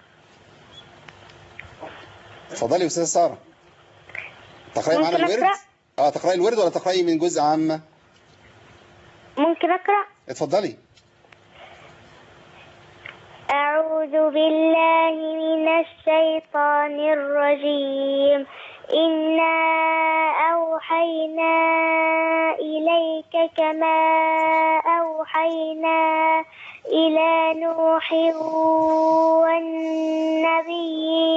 اتفضلي أستاذة سارة. تقرأي معنا الورد؟ تقرأي الورد ولا تقرأي من جزء عامة؟ ممكن أقرأ؟ اتفضلي. أعوذ بالله من الشيطان الرجيم. إنا أوحينا إليك كما أوحينا إلى نوح والنبيين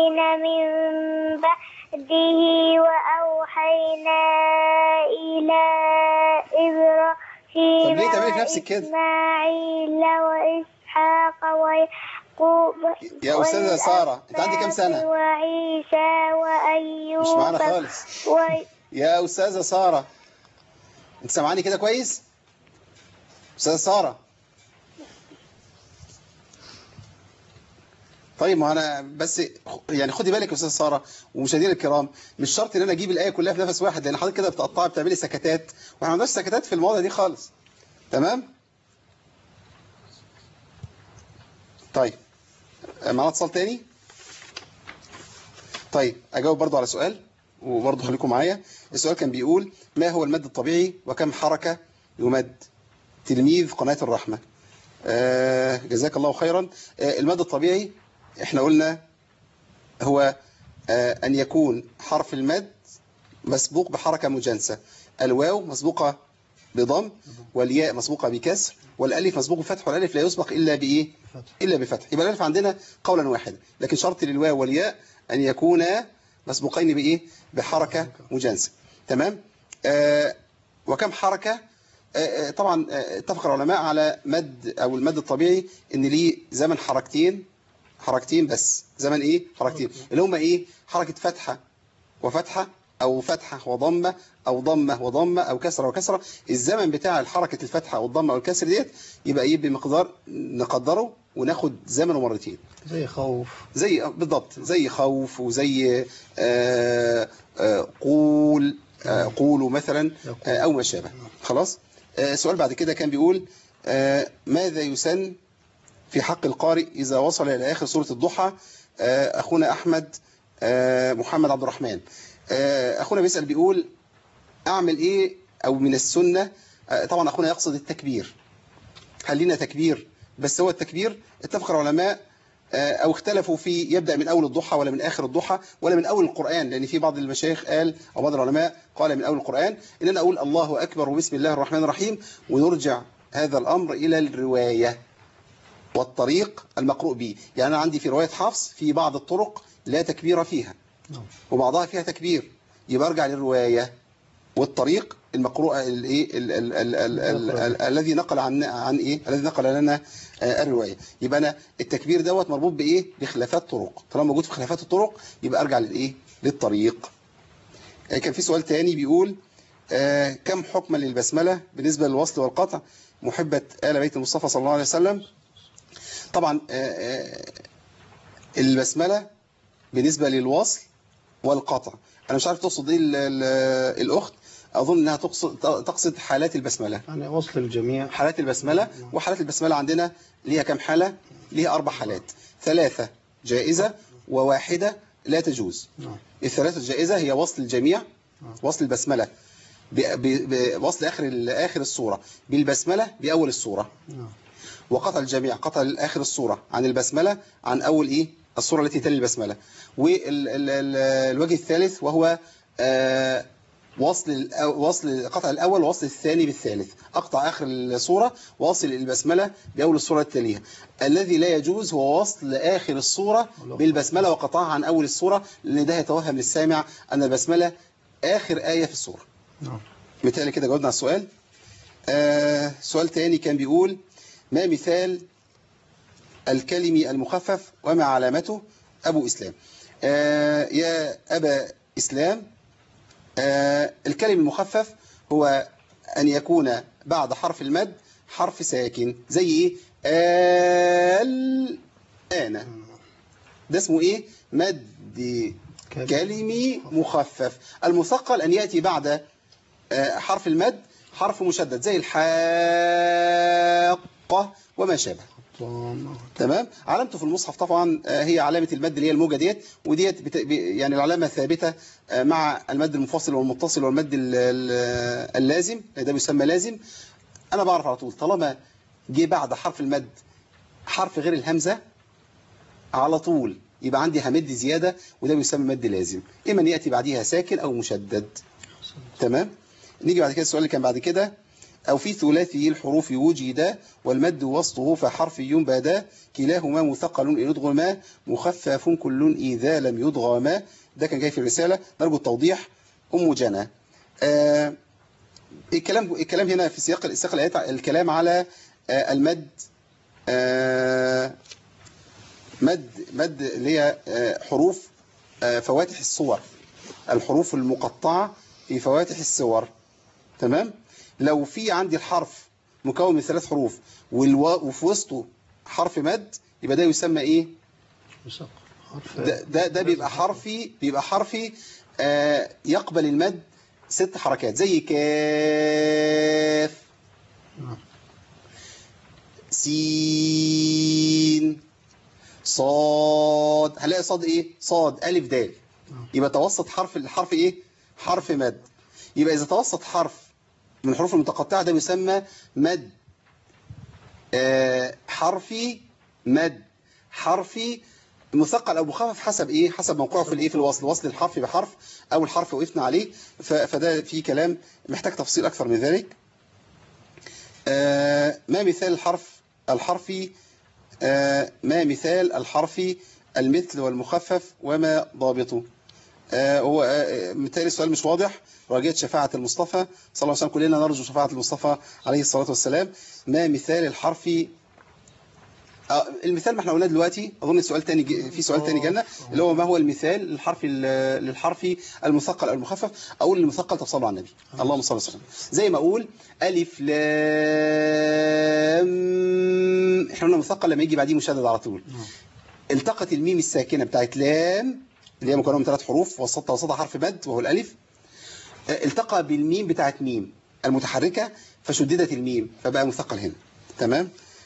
وأوحينا إلى إبراهيم طب ليه تعملي في نفسك كده؟ وإسماعيل وإسحاق ويعقوب يا أستاذة سارة أنت عندك كام سنة؟ وعيسى وأيوب مش معانا خالص. يا أستاذة سارة أنت سامعاني كده كويس؟ أستاذة سارة. طيب ما انا بس يعني خدي بالك يا استاذ ساره ومشاهدينا الكرام، مش شرط ان انا اجيب الايه كلها في نفس واحد، لان حضرتك كده بتقطعي بتعملي سكتات، واحنا ما عندناش سكتات في المواضيع دي خالص. تمام؟ طيب معانا اتصال تاني؟ طيب اجاوب برضو على سؤال وبرضو خليكم معايا. السؤال كان بيقول ما هو المد الطبيعي وكم حركه يمد؟ تلميذ قناه الرحمه. جزاك الله خيرا. المد الطبيعي احنا قلنا هو أن يكون حرف المد مسبوق بحركة مجانسة. الواو مسبوقة بضم، والياء مسبوقة بكسر، والألف مسبوق بفتح، والألف لا يسبق إلا بإيه؟ إلا بفتح. يبقى الألف عندنا قولا واحدا، لكن شرط للواو والياء أن يكونا مسبوقين بإيه؟ بحركة مجانسة. تمام؟ وكم حركة؟ طبعا اتفق العلماء على مد أو المد الطبيعي إن ليه زمن حركتين بس. زمن ايه؟ حركتين اللي هم ايه؟ حركة فتحة وفتحة، او فتحة وضمة، او ضمة وضمة، او كسرة وكسرة. الزمن بتاع الحركة الفتحة والضمة والكسر ديت يبقى ايه؟ بمقدار نقدره وناخد زمنه مرتين. زي خوف، زي بالضبط، زي خوف وزي قولوا مثلا او ما شابه. خلاص. السؤال بعد كده كان بيقول ماذا يسن في حق القارئ إذا وصل إلى آخر سورة الضحى؟ أخونا أحمد محمد عبد الرحمن أخونا بيسأل بيقول أعمل إيه أو من السنة. طبعا أخونا يقصد التكبير. هل لنا تكبير؟ بس هو التكبير اتفق العلماء أو اختلفوا في يبدأ من أول الضحى ولا من آخر الضحى ولا من أول القرآن، لأن في بعض المشايخ قال أو بعض العلماء قال من أول القرآن. إن أنا أقول الله أكبر وبسم الله الرحمن الرحيم، ونرجع هذا الأمر إلى الرواية والطريق المقروء به. يعني أنا عندي في رواية حفص في بعض الطرق لا تكبير فيها وبعضها فيها تكبير، يبقى ارجع للرواية والطريق المقروء الذي نقل عن ايه؟ الذي نقل لنا الرواية. يبقى انا التكبير دوت مربوط بايه؟ بخلافات طرق. طالما موجود في خلافات الطرق يبقى ارجع للايه؟ للطريق. كان في سؤال تاني بيقول كم حكما للبسملة بالنسبة للوصل والقطع محبة آل بيت المصطفى صلى الله عليه وسلم؟ طبعا البسملة بالنسبة للوصل والقطع، أنا مش عارف تقصد إيه الأخت. أظن أنها تقصد حالات البسملة، يعني وصل الجميع حالات البسملة. وحالات البسملة عندنا ليها كم حالة؟ ليها 4 حالات، 3 جائزة وواحدة لا تجوز. الثلاثة الجائزة هي وصل الجميع، وصل البسملة بوصل آخر السورة بالبسملة بأول السورة، وقطع الجميع قطع آخر السورة عن البسملة عن أول إيه؟ السورة التي تلي البسملة. والوجه الثالث وهو وصل قطع الأول ووصل الثاني بالثالث، أقطع آخر السورة ووصل البسملة بأول السورة التالية. الذي لا يجوز هو وصل آخر السورة بالبسملة وقطعها عن أول السورة، لأن ده يتوهم للسامع أن البسملة آخر آية في السورة. مثال كده جاوبنا على السؤال. سؤال تاني كان بيقول ما مثال الكلم المخفف وما علامته؟ أبو إسلام. يا أبا إسلام، الكلم المخفف هو أن يكون بعد حرف المد حرف ساكن، زي إيه؟ الآن، ده اسمه إيه؟ مد كلمي مخفف. المثقل أن يأتي بعد حرف المد حرف مشدد زي الحاقة وما شابه. تمام. علامته في المصحف طبعا هي علامة المد اللي هي الموجة ديت، وديت يعني العلامة ثابتة مع المد المنفصل والمتصل والمد اللازم، ده بيسمى لازم. أنا بعرف على طول طالما جه بعد حرف المد حرف غير الهمزة على طول يبقى عندي همد زيادة، وده بيسمى مد لازم، إما أن يأتي بعديها ساكن أو مشدد. تمام. نيجي بعد كده السؤال اللي كان بعد كده أو في ثلاثي الحروف وجد والمد وسطه فحرف ينبدا كلاهما مثقل إن يدغما مخفف كل إذا لم يدغما. ده كان جاي في الرسالة، نرجو التوضيح. أم جنى. الكلام هنا في سياق الآيات الكلام على المد، مد اللي هي حروف فواتح الصور، الحروف المقطعة في فواتح الصور. تمام. لو في عندي الحرف مكون من 3 حروف وفي وسطه حرف مد، يبقى ده يسمى ايه؟ ده بيبقى حرفي يقبل المد 6 حركات، زي كاف سين صاد. هنلاقي صاد ايه؟ صاد الف دال. يبقى توسط الحرف ايه؟ حرف مد. يبقى اذا توسط حرف من الحروف المتقطعه ده بيسمى مد حرفي، مد حرفي مثقل او مخفف حسب ايه؟ حسب موقعه في الايه؟ في الوصل، وصل الحرف بحرف او الحرف وقفنا عليه. فده في كلام محتاج تفصيل اكثر من ذلك. ما مثال الحرفي ما مثال الحرفي المثل والمخفف وما ضابطه؟ هو مثال السؤال مش واضح. رجيت شفاعة المصطفى صلى الله عليه وسلم، كلنا نرجو شفاعة المصطفى عليه الصلاة والسلام. ما مثال الحرف؟ المثال ما احنا قلنا دلوقتي، اظن السؤال تاني في سؤال تاني جالنا اللي هو ما هو المثال للحرف المثقل او المخفف. اقول المثقل تصلوا على النبي اللهم صل وسلم، زي ما اقول الف لام. احنا قلنا مثقل لما يجي بعديه مشدد على طول. التقت الميم الساكنه بتاعت لام اللي هي مكونه من 3 حروف وسطها حرف مد وهو الالف، التقى بالميم بتاعت ميم المتحركه فشددت الميم فبقى مثقل هنا. تمام.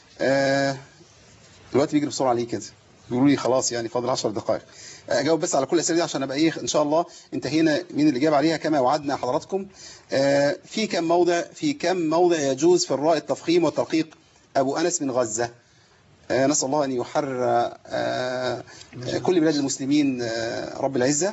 الوقت بيجري بسرعه ليه كده؟ بيقولوا لي خلاص يعني فاضل 10 دقائق. اجاوب بس على كل الاسئله دي عشان ابقى ايه ان شاء الله انتهينا من الاجابه عليها كما وعدنا حضراتكم. في كم موضع يجوز في الراء التفخيم والترقيق؟ ابو انس من غزه. نسال الله ان يحرر كل بلاد المسلمين رب العزه.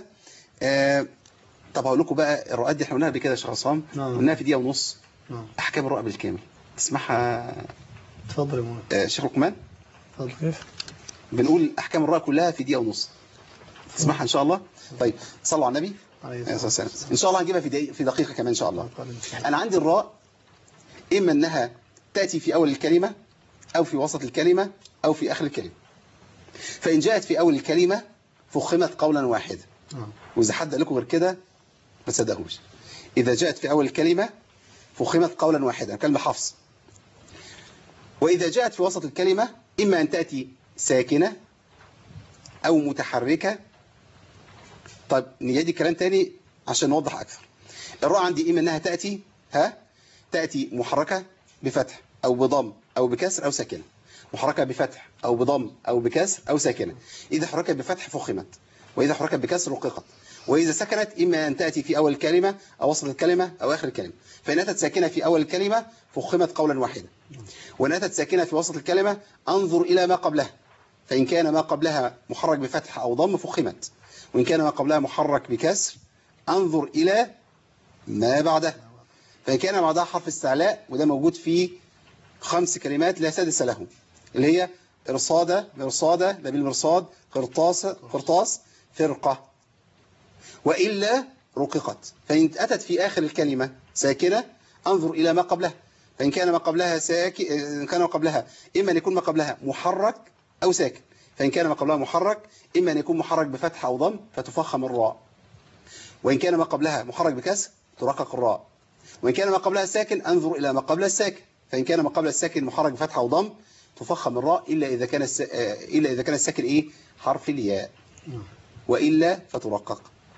طب هقول لكم بقى الرؤات دي احنا قلناها قبل كده يا شيخ عصام، قلناها في دقيقه ونص. احكام الرؤى بالكامل تسمعها؟ اتفضل يا مولانا. شيخ لقمان. اتفضل. بنقول احكام الرؤى كلها في دقيقه ونص، تسمعها ان شاء الله؟ طيب صلوا على النبي عليه الصلاه والسلام. ان شاء الله هنجيبها في دقيقه كمان ان شاء الله. انا عندي الراء اما انها تاتي في اول الكلمه او في وسط الكلمه او في اخر الكلمه. فان جاءت في اول الكلمه فخمت قولا واحدا، واذا حد قال لكم غير كده ما تصدقوش. اذا جاءت في اول الكلمه فخمت قولا واحدا، كلمه حفص. واذا جاءت في وسط الكلمه اما ان تاتي ساكنه او متحركه. طيب نجي الكلام تاني عشان نوضح اكثر. الراء عندي اما انها تاتي محركه بفتح او بضم او بكسر او ساكنه، محركه بفتح او بضم او بكسر او ساكنه. اذا حركت بفتح فخمت، واذا حركت بكسر رققت، واذا سكنت اما ان تاتي في اول الكلمه او وسط الكلمه او اخر الكلمه. فان اتت ساكنه في اول الكلمه فخمت قولا واحدا، وان اتت ساكنه في وسط الكلمه انظر الى ما قبلها، فان كان ما قبلها محرك بفتح او ضم فخمت، وان كان ما قبلها محرك بكسر انظر الى ما بعدها، فان كان بعدها حرف استعلاء، وده موجود في 5 كلمات لا سادس له، اللي هي إرصادة، مرصادة، نبيل مرصاد، قرطاس، فرقة، وإلا رققت. فإن أتت في آخر الكلمة ساكنة انظر إلى ما قبلها، فإن كان ما قبلها إن كان ما قبلها إما أن يكون ما قبلها محرك أو ساكن، فإن كان ما قبلها محرك إما أن يكون محرك بفتح أو ضم فتفخم الراء، وإن كان ما قبلها محرك بكسر ترقق الراء، وإن كان ما قبلها ساكن انظر إلى ما قبل الساكن، فإن كان ما قبل الساكن محرك بفتح أو ضم تفخم الراء إلا إذا كان الساكن إيه؟ حرف الياء، وإلا فترقق.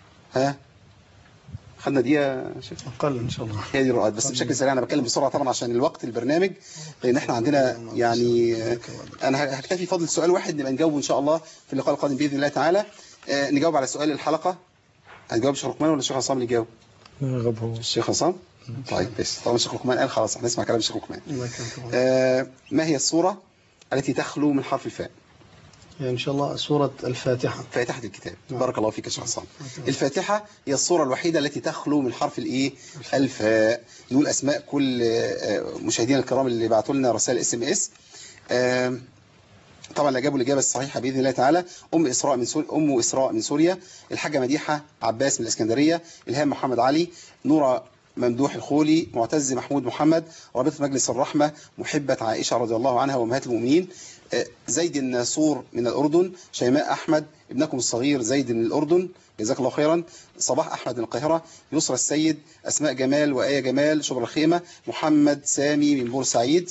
خدنا دي يا شيخ؟ أقل إن شاء الله. هي دي الرؤات بس بشكل سريع. أنا بتكلم بسرعة طبعا عشان الوقت البرنامج، لأن احنا عندنا يعني أنا هكتفي فضل سؤال واحد نبقى نجاوبه إن شاء الله في اللقاء القادم بإذن الله تعالى. نجاوب على سؤال الحلقة. هنجاوب الشيخ لقمان ولا الشيخ عصام اللي يجاوب؟ الشيخ عصام؟ طيب بس طالما الشيخ لقمان قال خلاص هنسمع كلام الشيخ لقمان. ما هي الصورة التي تخلو من حرف الفاء؟ إن شاء الله سورة الفاتحة. فاتحة الكتاب. بارك الله فيك يا شيخ عصام. الفاتحة هي الصورة الوحيدة التي تخلو من حرف الإيه؟ الفاء. نقول أسماء كل مشاهدينا الكرام اللي بعتوا لنا رسائل SMS. طبعا اللي جابوا الإجابة الصحيحة بإذن الله تعالى أم إسراء من سوريا، الحاجة مديحة عباس من الإسكندرية، إلهام محمد علي، نورة ممدوح الخولي، معتز محمود محمد، رابطة مجلس الرحمة، محبة عائشة رضي الله عنها وأمهات المؤمنين، زيد الناصور من الأردن، شيماء أحمد ابنكم الصغير زيد من الأردن جزاك الله خيرا، صباح أحمد من القاهرة، يسرى السيد، أسماء جمال وآية جمال شبر الخيمة، محمد سامي من بورسعيد،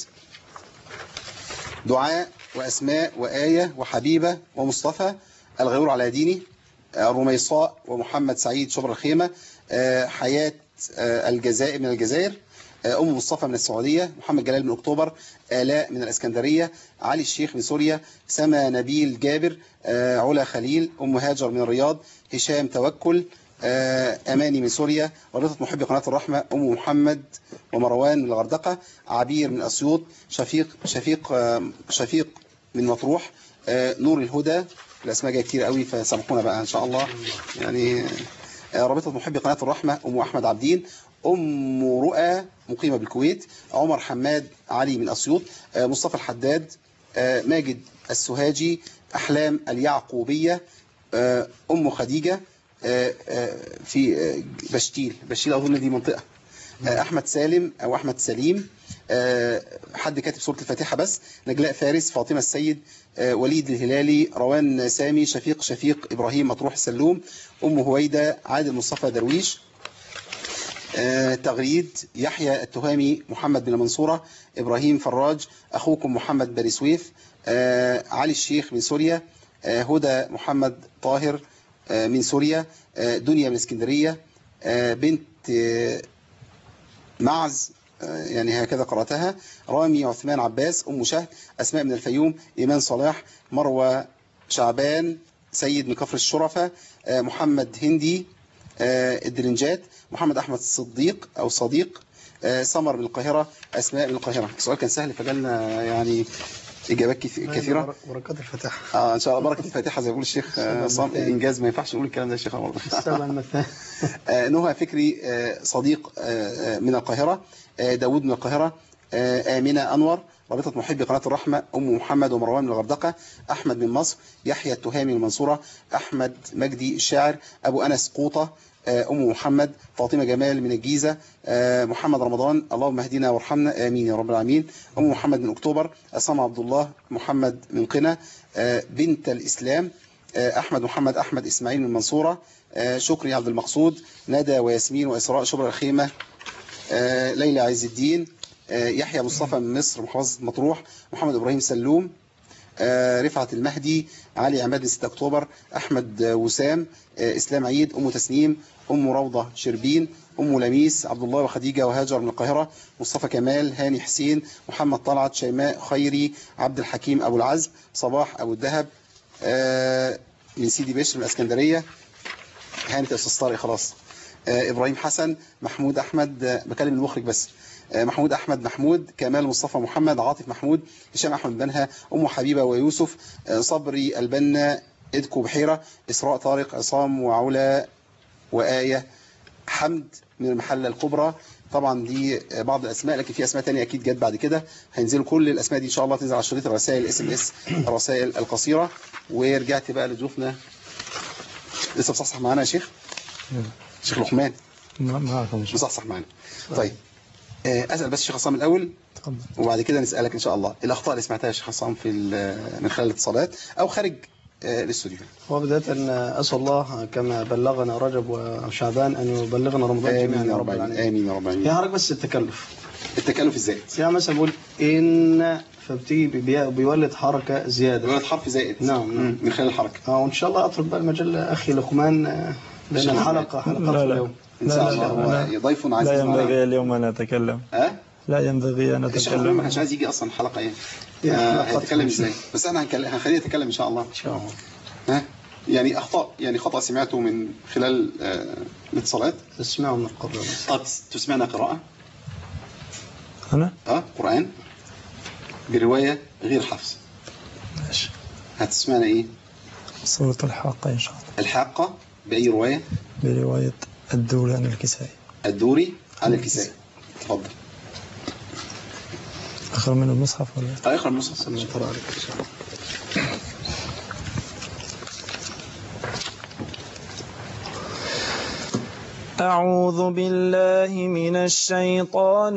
دعاء وأسماء وآية وحبيبة ومصطفى الغيور على ديني، الرميصاء ومحمد سعيد شبر الخيمة، حياة الجزائر من الجزائر، أم مصطفى من السعودية، محمد جلال من أكتوبر، آلاء من الإسكندرية، علي الشيخ من سوريا، سما نبيل جابر، علا خليل، أم هاجر من الرياض، هشام توكل، أماني من سوريا، رابطة محبي قناة الرحمة، أم محمد ومروان من الغردقة، عبير من أسيوط، شفيق من مطروح، نور الهدى. الأسماء جاية كتير قوي فسامحونا بقى إن شاء الله يعني. رابطة محبي قناة الرحمة، أم أحمد عبدين، أم رؤى مقيمة بالكويت، عمر حماد علي من أسيوط، مصطفى الحداد، ماجد السهاجي، أحلام اليعقوبية، أم خديجة في بشتيل أظن دي منطقة، أحمد سالم أو أحمد سليم، حد كاتب سورة الفاتحة بس، نجلاء فارس، فاطمة السيد، وليد الهلالي، روان سامي، شفيق إبراهيم مطروح السلوم، أم هويدة، عادل مصطفى درويش، تغريد، يحيى التهامي، محمد بن المنصورة، إبراهيم فراج، أخوكم محمد بني سويف، علي الشيخ من سوريا، هدى محمد طاهر من سوريا، دنيا من اسكندرية، بنت معز يعني هكذا قرأتها، رامي عثمان عباس، أم شهد، أسماء من الفيوم، إيمان صلاح، مروة شعبان سيد من كفر الشرفة، محمد هندي الدرنجات، محمد أحمد صديق أو صديق، سمر من القاهرة، أسماء من القاهرة. السؤال كان سهل فجالنا يعني إجابات كثيرة. بركات الفاتحة إن شاء الله بركة الفاتحة زي ما يقول الشيخ عصام، إنجاز ما ينفعش نقول الكلام ده يا شيخ عمر. نهى فكري صديق من القاهرة، داود من القاهرة، آمنة أنور، رابطة محبي قناة الرحمة، أم محمد ومروان من الغردقة، أحمد من مصر، يحيى التهامي من المنصورة، أحمد مجدي الشاعر، أبو أنس قوطة، أم محمد، فاطمة جمال من الجيزة، محمد رمضان، اللهم اهدنا وارحمنا آمين يا رب العالمين، أم محمد من أكتوبر، أسامة عبد الله، محمد من قنا، بنت الإسلام، أحمد محمد أحمد إسماعيل من المنصورة، شكري عبد المقصود، ندى وياسمين وإسراء شبر الخيمة، ليلى عز الدين، يحيى مصطفى من مصر محافظة مطروح، محمد إبراهيم سلوم، رفعت المهدي، علي عماد من 6 أكتوبر، أحمد وسام، إسلام عيد، أم تسنيم، أم روضة شربين، أم لميس، عبد الله وخديجة وهاجر من القاهرة، مصطفى كمال، هاني حسين، محمد طلعت، شيماء خيري، عبد الحكيم أبو العزم، صباح أبو الدهب من سيدي بشر من الإسكندرية، هانت يا أستاذ طارق خلاص، إبراهيم حسن، محمود أحمد، بكلم المخرج بس، محمود أحمد محمود، كمال مصطفى محمد، عاطف محمود، هشام أحمد بنها، أم حبيبة ويوسف، صبري البنا، إدكو بحيرة، إسراء طارق، عصام وعلا وآية حمد من المحلة الكبرى. طبعا دي بعض الأسماء لكن في أسماء تانية أكيد جت بعد كده، هينزلوا كل الأسماء دي إن شاء الله تنزل على شريط الرسائل SMS الرسائل القصيرة. ورجعت بقى لضيوفنا، لسه بصحصح معانا يا شيخ؟ شيخ لقمان بصحصح معانا. طيب أسأل بس الشيخ عصام الأول وبعد كده نسألك إن شاء الله الأخطاء اللي سمعتها يا شيخ عصام في من خلال الاتصالات أو خارج الاستوديو. وبداية أسأل الله كما بلغنا رجب وشعبان أن يبلغنا رمضان جميعا يا رب العالمين. آمين يا رب العالمين. يا حضرتك بس التكلف إزاي؟ يعني مثلا بقول إن فبتيجي بيولد حركة زيادة، بيولد حرف زائد. نعم من خلال الحركة. وإن شاء الله أترك بقى المجال لأخي لقمان لأن الحلقة حلقات اليوم إن شاء الله هو ضيف عزيز. لا ينبغي اليوم أن أتكلم. لا ينبغي أن أتكلم. ما كانش عايز يجي أصلا الحلقة هيتكلم إزاي؟ بس احنا هنخليه يتكلم إن شاء الله. إن شاء الله. يعني أخطاء، يعني خطأ سمعته من خلال الاتصالات. تسمعه من القرآن. تسمعنا قراءة؟ أنا؟ قرآن برواية غير حفص. ماشي. هتسمعنا ايه؟ سورة الحاقة إن شاء الله. الحاقة بأي رواية؟ برواية الدوري عن الكسائي. الدوري عن الكسائي. تفضل. أخر من المصحف ولا؟ آخر المصحف. نقرأ عليك إن شاء الله. أعوذ بالله من الشيطان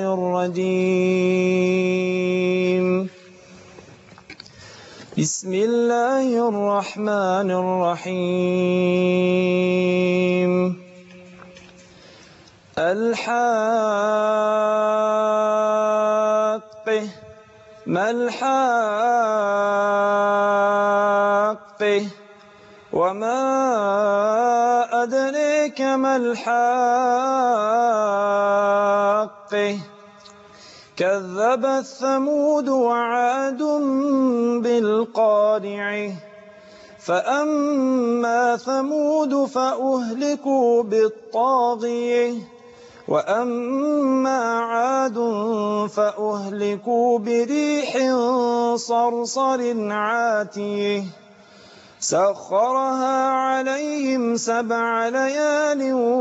الرجيم. بسم الله الرحمن الرحيم. الحاقة ما الحاقة وما أدريك ما الحاقة كذبت ثمود وعاد بالقارعة فأما ثمود فأهلكوا بالطاغية وأما عاد فأهلكوا بريح صرصر عاتية سخرها عليهم 7 ليال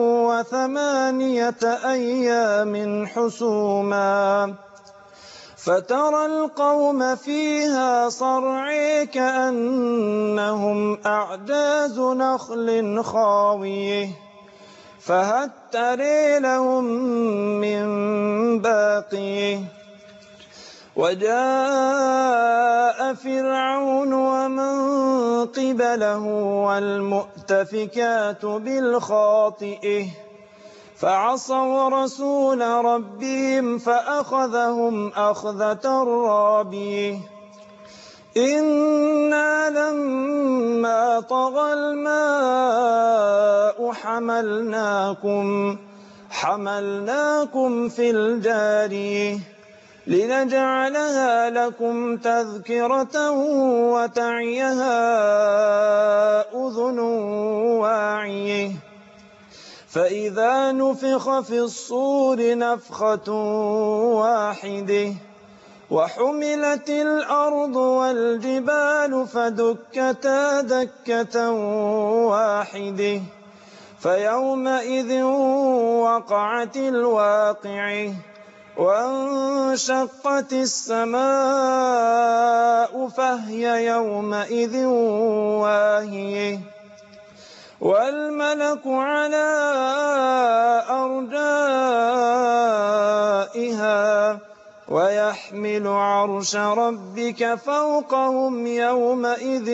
و8 أيام حسوما فترى القوم فيها صرعى كأنهم أعجاز نخل خاوية فهل ترى لهم من باقية وجاء فرعون ومن قبله والمؤتفكات بالخاطئة فعصوا رسول ربهم فأخذهم أخذة رابية إنا لما طغى الماء حملناكم في الجارية لنجعلها لكم تذكرة وتعيها أذن واعية فإذا نفخ في الصور نفخة واحدة وحملت الأرض والجبال فدكتا دكة واحدة فيومئذ وقعت الواقعة وانشقت السماء فهي يومئذ واهية والملك على أرجائها ويحمل عرش ربك فوقهم يومئذ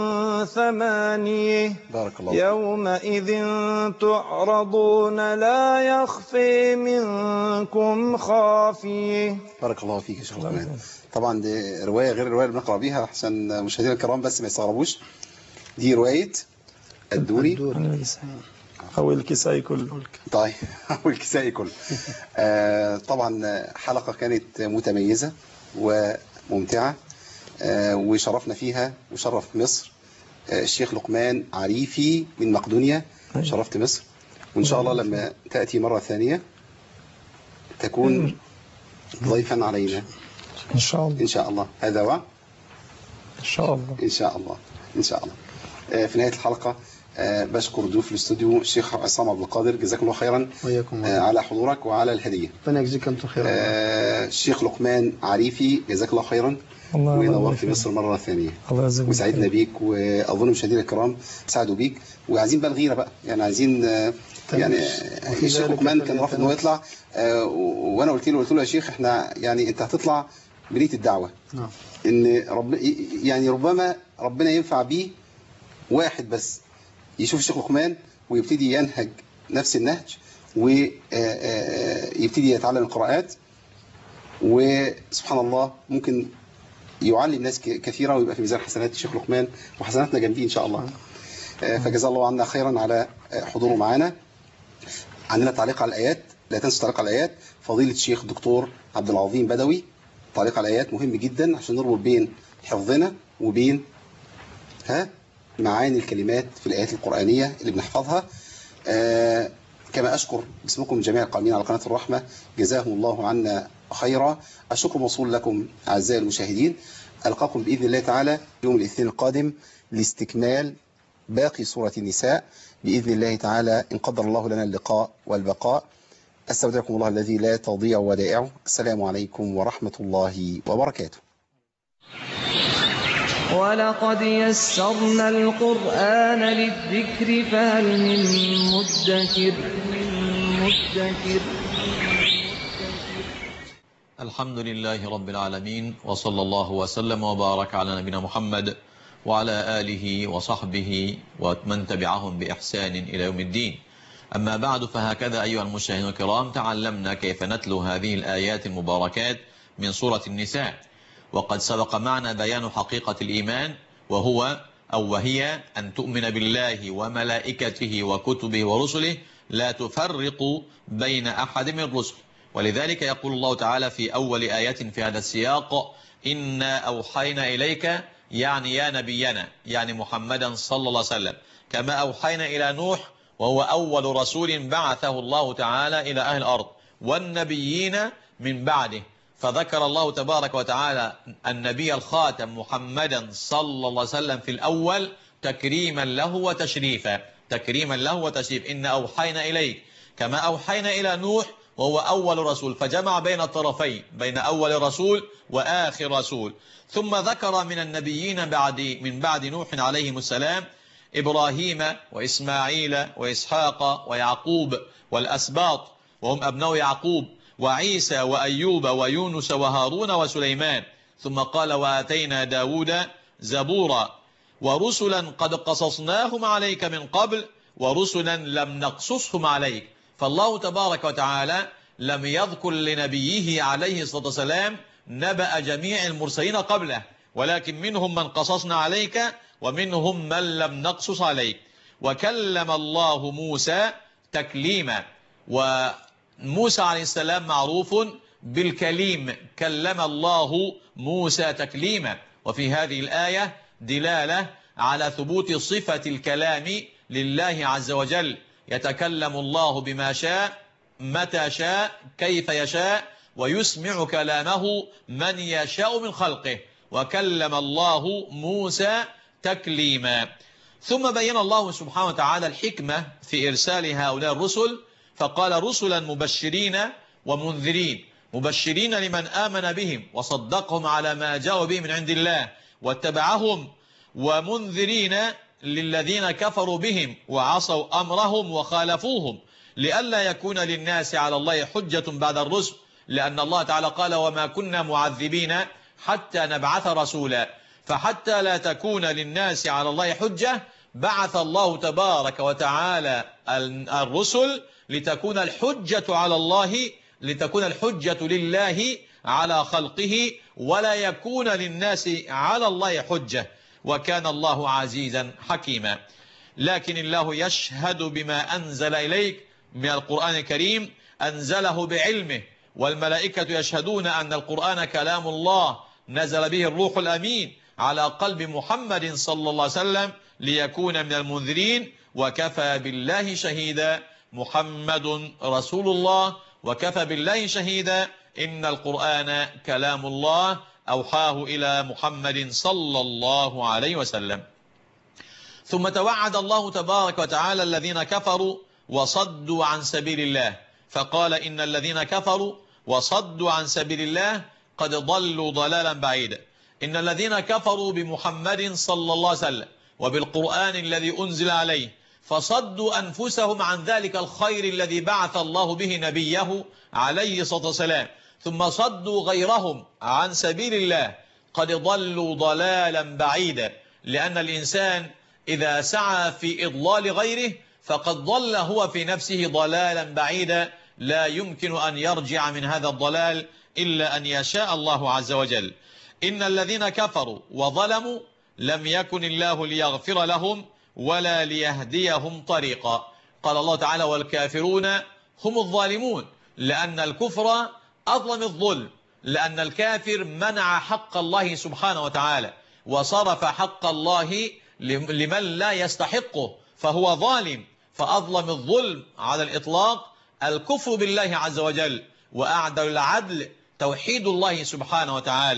8 بارك الله. يومئذ تعرضون لا يخفي منكم خافية. بارك الله فيك يا شيخ لقمان. طبعا دي رواية غير الرواية اللي بنقرأ بيها عشان مشاهدينا الكرام بس ما يستغربوش. دي رواية الدوري أو الكسائي كله. طيب أو الكسائي كله. طبعا حلقة كانت متميزة وممتعة وشرفنا فيها وشرف مصر الشيخ لقمان عريفي من مقدونيا. شرفت مصر وإن شاء الله لما تأتي مرة ثانية تكون ضيفا علينا إن شاء الله. إن شاء الله. هذا وعد إن شاء الله. إن شاء الله. إن شاء الله. في نهاية الحلقة بشكر ضيوف الاستوديو الشيخ عصام عبد القادر جزاكم الله خيرا على حضورك وعلى الهدية. ربنا يجزيك انتم خيرا. الشيخ لقمان عريفي جزاك الله خيرا ونور في مصر مرة ثانية وسعدنا بيك وأظن مشاهدينا الكرام سعدوا بيك وعايزين بقى الغيرة بقى يعني عايزين يعني الشيخ لقمان كان رافض انه يطلع وانا قلت له يا شيخ احنا يعني انت هتطلع بنية الدعوة ان يعني ربما ربنا ينفع بيه واحد بس يشوف الشيخ لقمان ويبتدي ينهج نفس النهج ويبتدي يتعلم القراءات وسبحان الله ممكن يعلم ناس كثيرة ويبقى في ميزان حسنات الشيخ لقمان وحسناتنا جنبيه إن شاء الله. فجزا الله عنا خيرا على حضوره معنا. عندنا تعليق على الآيات، لا تنسوا تعليق على الآيات. فضيلة الشيخ دكتور عبد العظيم بدوي تعليق على الآيات مهم جدا عشان نربط بين حفظنا وبين معاني الكلمات في الآيات القرآنية اللي بنحفظها. كما أشكر باسمكم جميع القائمين على قناة الرحمة جزاهم الله عنا خيرا. الشكر موصول لكم أعزائي المشاهدين. ألقاكم بإذن الله تعالى يوم الاثنين القادم لاستكمال باقي سورة النساء بإذن الله تعالى، إن قدر الله لنا اللقاء والبقاء. أستودعكم الله الذي لا تضيع ودائعه. السلام عليكم ورحمة الله وبركاته. ولقد يسرنا القرآن للذكر فهل من مدكر. الحمد لله رب العالمين، وصلى الله وسلم وبارك على نبينا محمد وعلى آله وصحبه ومن تبعهم بإحسان إلى يوم الدين. أما بعد، فهكذا أيها المشاهدون الكرام تعلمنا كيف نتلو هذه الآيات المباركات من سورة النساء، وقد سبق معنا بيان حقيقة الإيمان، وهي أن تؤمن بالله وملائكته وكتبه ورسله لا تفرق بين أحد من الرسل. ولذلك يقول الله تعالى في أول آيات في هذا السياق: إنا أوحينا إليك، يعني يا نبينا، يعني محمدا صلى الله عليه وسلم، كما أوحينا إلى نوح وهو أول رسول بعثه الله تعالى إلى أهل الأرض، والنبيين من بعده. فذكر الله تبارك وتعالى النبي الخاتم محمدا صلى الله عليه وسلم في الأول تكريما له وتشريفا، إنا أوحينا إليك كما أوحينا إلى نوح وهو أول رسول، فجمع بين الطرفين، بين أول رسول وآخر رسول. ثم ذكر من النبيين من بعد نوح عليهم السلام إبراهيم وإسماعيل وإسحاق ويعقوب والأسباط وهم أبناء يعقوب، وعيسى وأيوب ويونس وهارون وسليمان. ثم قال: وآتينا داود زبورا، ورسلا قد قصصناهم عليك من قبل ورسلا لم نقصصهم عليك. فالله تبارك وتعالى لم يذكر لنبيه عليه الصلاة والسلام نبأ جميع المرسلين قبله، ولكن منهم من قصصنا عليك ومنهم من لم نقصص عليك. وكلم الله موسى تكليما، وموسى عليه السلام معروف بالكليم، كلم الله موسى تكليما. وفي هذه الآية دلالة على ثبوت صفة الكلام لله عز وجل، يتكلم الله بما شاء متى شاء كيف يشاء، ويسمع كلامه من يشاء من خلقه. وكلم الله موسى تكليما. ثم بين الله سبحانه وتعالى الحكمة في إرسال هؤلاء الرسل، فقال: رسلا مبشرين ومنذرين، مبشرين لمن آمن بهم وصدقهم على ما جاءوا به من عند الله واتبعهم، ومنذرين للذين كفروا بهم وعصوا أمرهم وخالفوهم، لئلا يكون للناس على الله حجة بعد الرسل، لأن الله تعالى قال: وما كنا معذبين حتى نبعث رسولا. فحتى لا تكون للناس على الله حجة بعث الله تبارك وتعالى الرسل لتكون الحجة على الله، لتكون الحجة لله على خلقه، ولا يكون للناس على الله حجة. وكان الله عزيزا حكيما. لكن الله يشهد بما أنزل إليك من القرآن الكريم، أنزله بعلمه، والملائكة يشهدون أن القرآن كلام الله نزل به الروح الأمين على قلب محمد صلى الله عليه وسلم ليكون من المنذرين. وكفى بالله شهيدا، محمد رسول الله، وكفى بالله شهيدا، إن القرآن كلام الله أوحاه إلى محمد صلى الله عليه وسلم. ثم توعد الله تبارك وتعالى الذين كفروا وصدوا عن سبيل الله، فقال: إن الذين كفروا وصدوا عن سبيل الله قد ضلوا ضلالا بعيدا. إن الذين كفروا بمحمد صلى الله عليه وسلم وبالقرآن الذي أنزل عليه، فصدوا أنفسهم عن ذلك الخير الذي بعث الله به نبيه عليه الصلاة والسلام، ثم صدوا غيرهم عن سبيل الله، قد ضلوا ضلالا بعيدا. لأن الإنسان إذا سعى في إضلال غيره فقد ضل هو في نفسه ضلالا بعيدا، لا يمكن أن يرجع من هذا الضلال إلا أن يشاء الله عز وجل. إن الذين كفروا وظلموا لم يكن الله ليغفر لهم ولا ليهديهم طريقا. قال الله تعالى: والكافرون هم الظالمون، لأن الكفر أظلم الظلم، لأن الكافر منع حق الله سبحانه وتعالى وصرف حق الله لمن لا يستحقه، فهو ظالم. فأظلم الظلم على الإطلاق الكفر بالله عز وجل، وأعدل العدل توحيد الله سبحانه وتعالى.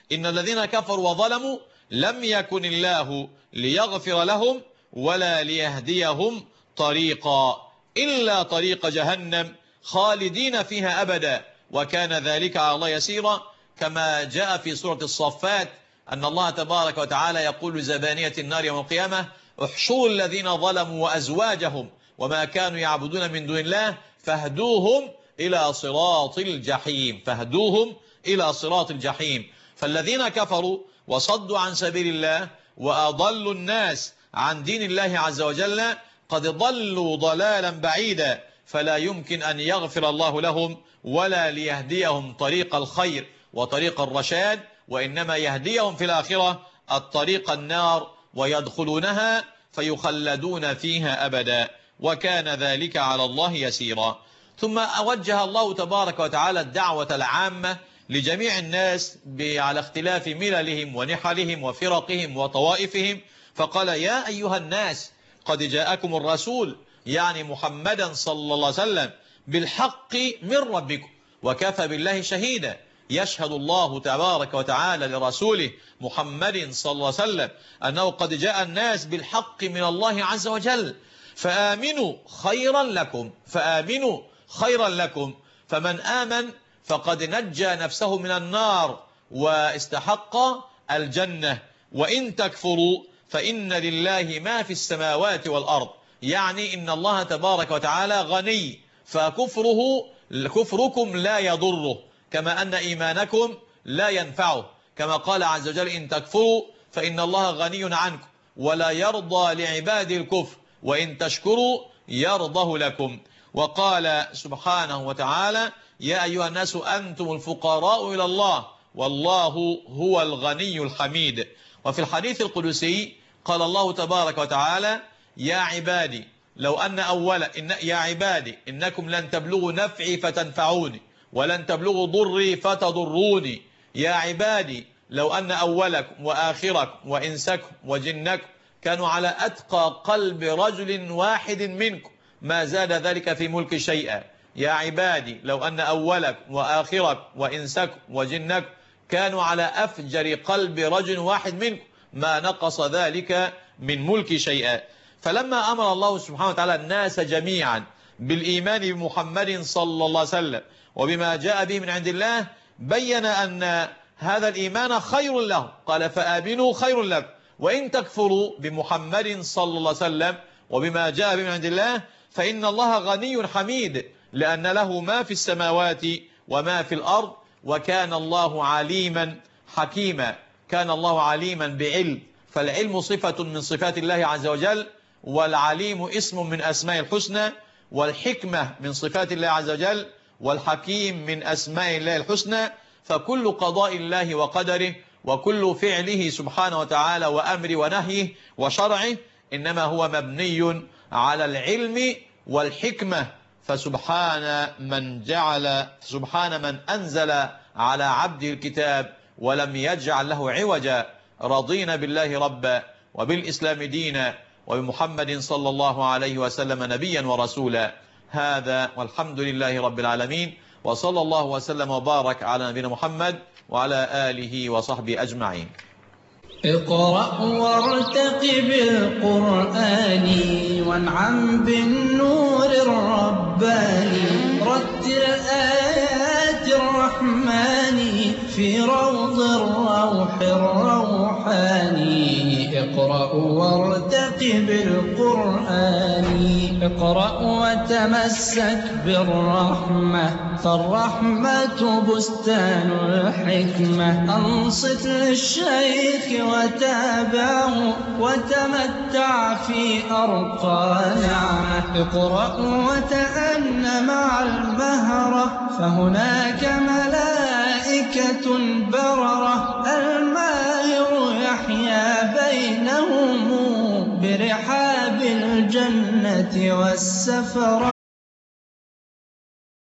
إن الذين كفروا وظلموا لم يكن الله ليغفر لهم ولا ليهديهم طريقا إلا طريق جهنم خالدين فيها أبدا وكان ذلك على الله يسيرا. كما جاء في سورة الصفات أن الله تبارك وتعالى يقول لزبانية النار يوم القيامة احشروا الذين ظلموا وأزواجهم وما كانوا يعبدون من دون الله فاهدوهم إلى صراط الجحيم. فاهدوهم إلى صراط الجحيم. فالذين كفروا وصدوا عن سبيل الله وأضلوا الناس عن دين الله عز وجل قد ضلوا ضلالا بعيدا فلا يمكن أن يغفر الله لهم ولا ليهديهم طريق الخير وطريق الرشاد، وإنما يهديهم في الآخرة الطريق النار ويدخلونها فيخلدون فيها أبدا وكان ذلك على الله يسيرا. ثم أوجه الله تبارك وتعالى الدعوة العامة لجميع الناس على اختلاف مللهم ونحلهم وفرقهم وطوائفهم، فقال يا أيها الناس قد جاءكم الرسول يعني محمدا صلى الله عليه وسلم بالحق من ربكم وكفى بالله شهيدا. يشهد الله تبارك وتعالى لرسوله محمد صلى الله عليه وسلم أنه قد جاء الناس بالحق من الله عز وجل فآمنوا خيرا لكم. فآمنوا خيرا لكم. فمن آمن فقد نجى نفسه من النار واستحق الجنة. وإن تكفروا فإن لله ما في السماوات والأرض، يعني إن الله تبارك وتعالى غني كفركم لا يضره كما أن إيمانكم لا ينفعه، كما قال عز وجل إن تكفروا فإن الله غني عنكم ولا يرضى لعباده الكفر وإن تشكروا يرضه لكم. وقال سبحانه وتعالى يا أيها الناس أنتم الفقراء إلى الله والله هو الغني الحميد. وفي الحديث القدسي قال الله تبارك وتعالى يا عبادي لو أن يا عبادي إنكم لن تبلغوا نفعي فتنفعوني ولن تبلغوا ضري فتضروني. يا عبادي لو أن أولكم وآخركم وإنسكم وجنكم كانوا على أتقى قلب رجل واحد منكم ما زاد ذلك في ملك شيئا. يا عبادي لو أن أولكم وآخركم وإنسكم وجنكم كانوا على أفجر قلب رجل واحد منكم ما نقص ذلك من ملك شيئا. فلما أمر الله سبحانه وتعالى الناس جميعا بالإيمان بمحمد صلى الله عليه وسلم وبما جاء به من عند الله بين أن هذا الإيمان خير له، قال فآمنوا خير لكم وإن تكفروا بمحمد صلى الله عليه وسلم وبما جاء به من عند الله فإن الله غني حميد لأن له ما في السماوات وما في الأرض وكان الله عليما حكيما. كان الله عليما بعلم، فالعلم صفة من صفات الله عز وجل، والعليم اسم من أسماء الحسنى، والحكمة من صفات الله عز وجل، والحكيم من أسماء الله الحسنى. فكل قضاء الله وقدره وكل فعله سبحانه وتعالى وأمر ونهيه وشرعه إنما هو مبني على العلم والحكمة. فسبحان من أنزل على عبده الكتاب ولم يجعل له عوجا. رضينا بالله ربا وبالإسلام دينا وبمحمد صلى الله عليه وسلم نبيا ورسولا. هذا والحمد لله رب العالمين وصلى الله وسلم وبارك على نبينا محمد وعلى آله وصحبه أجمعين. اقرأ وارتقب القرآن وانعم بالنور الرباني رتل آيات الرحمن في روض الروح الروحاني. اقرأ وارتقب القرآن اقرأ وتمسك بالرحمة فالرحمة بستان الحكمة. أنصت للشيخ وتابعه وتمتع في أرقى نعمة. اقرأ وتأن مع المهرة فهناك ملائكة بررة. الماهر يحيا بينهم برحاب الجنة والسفرة.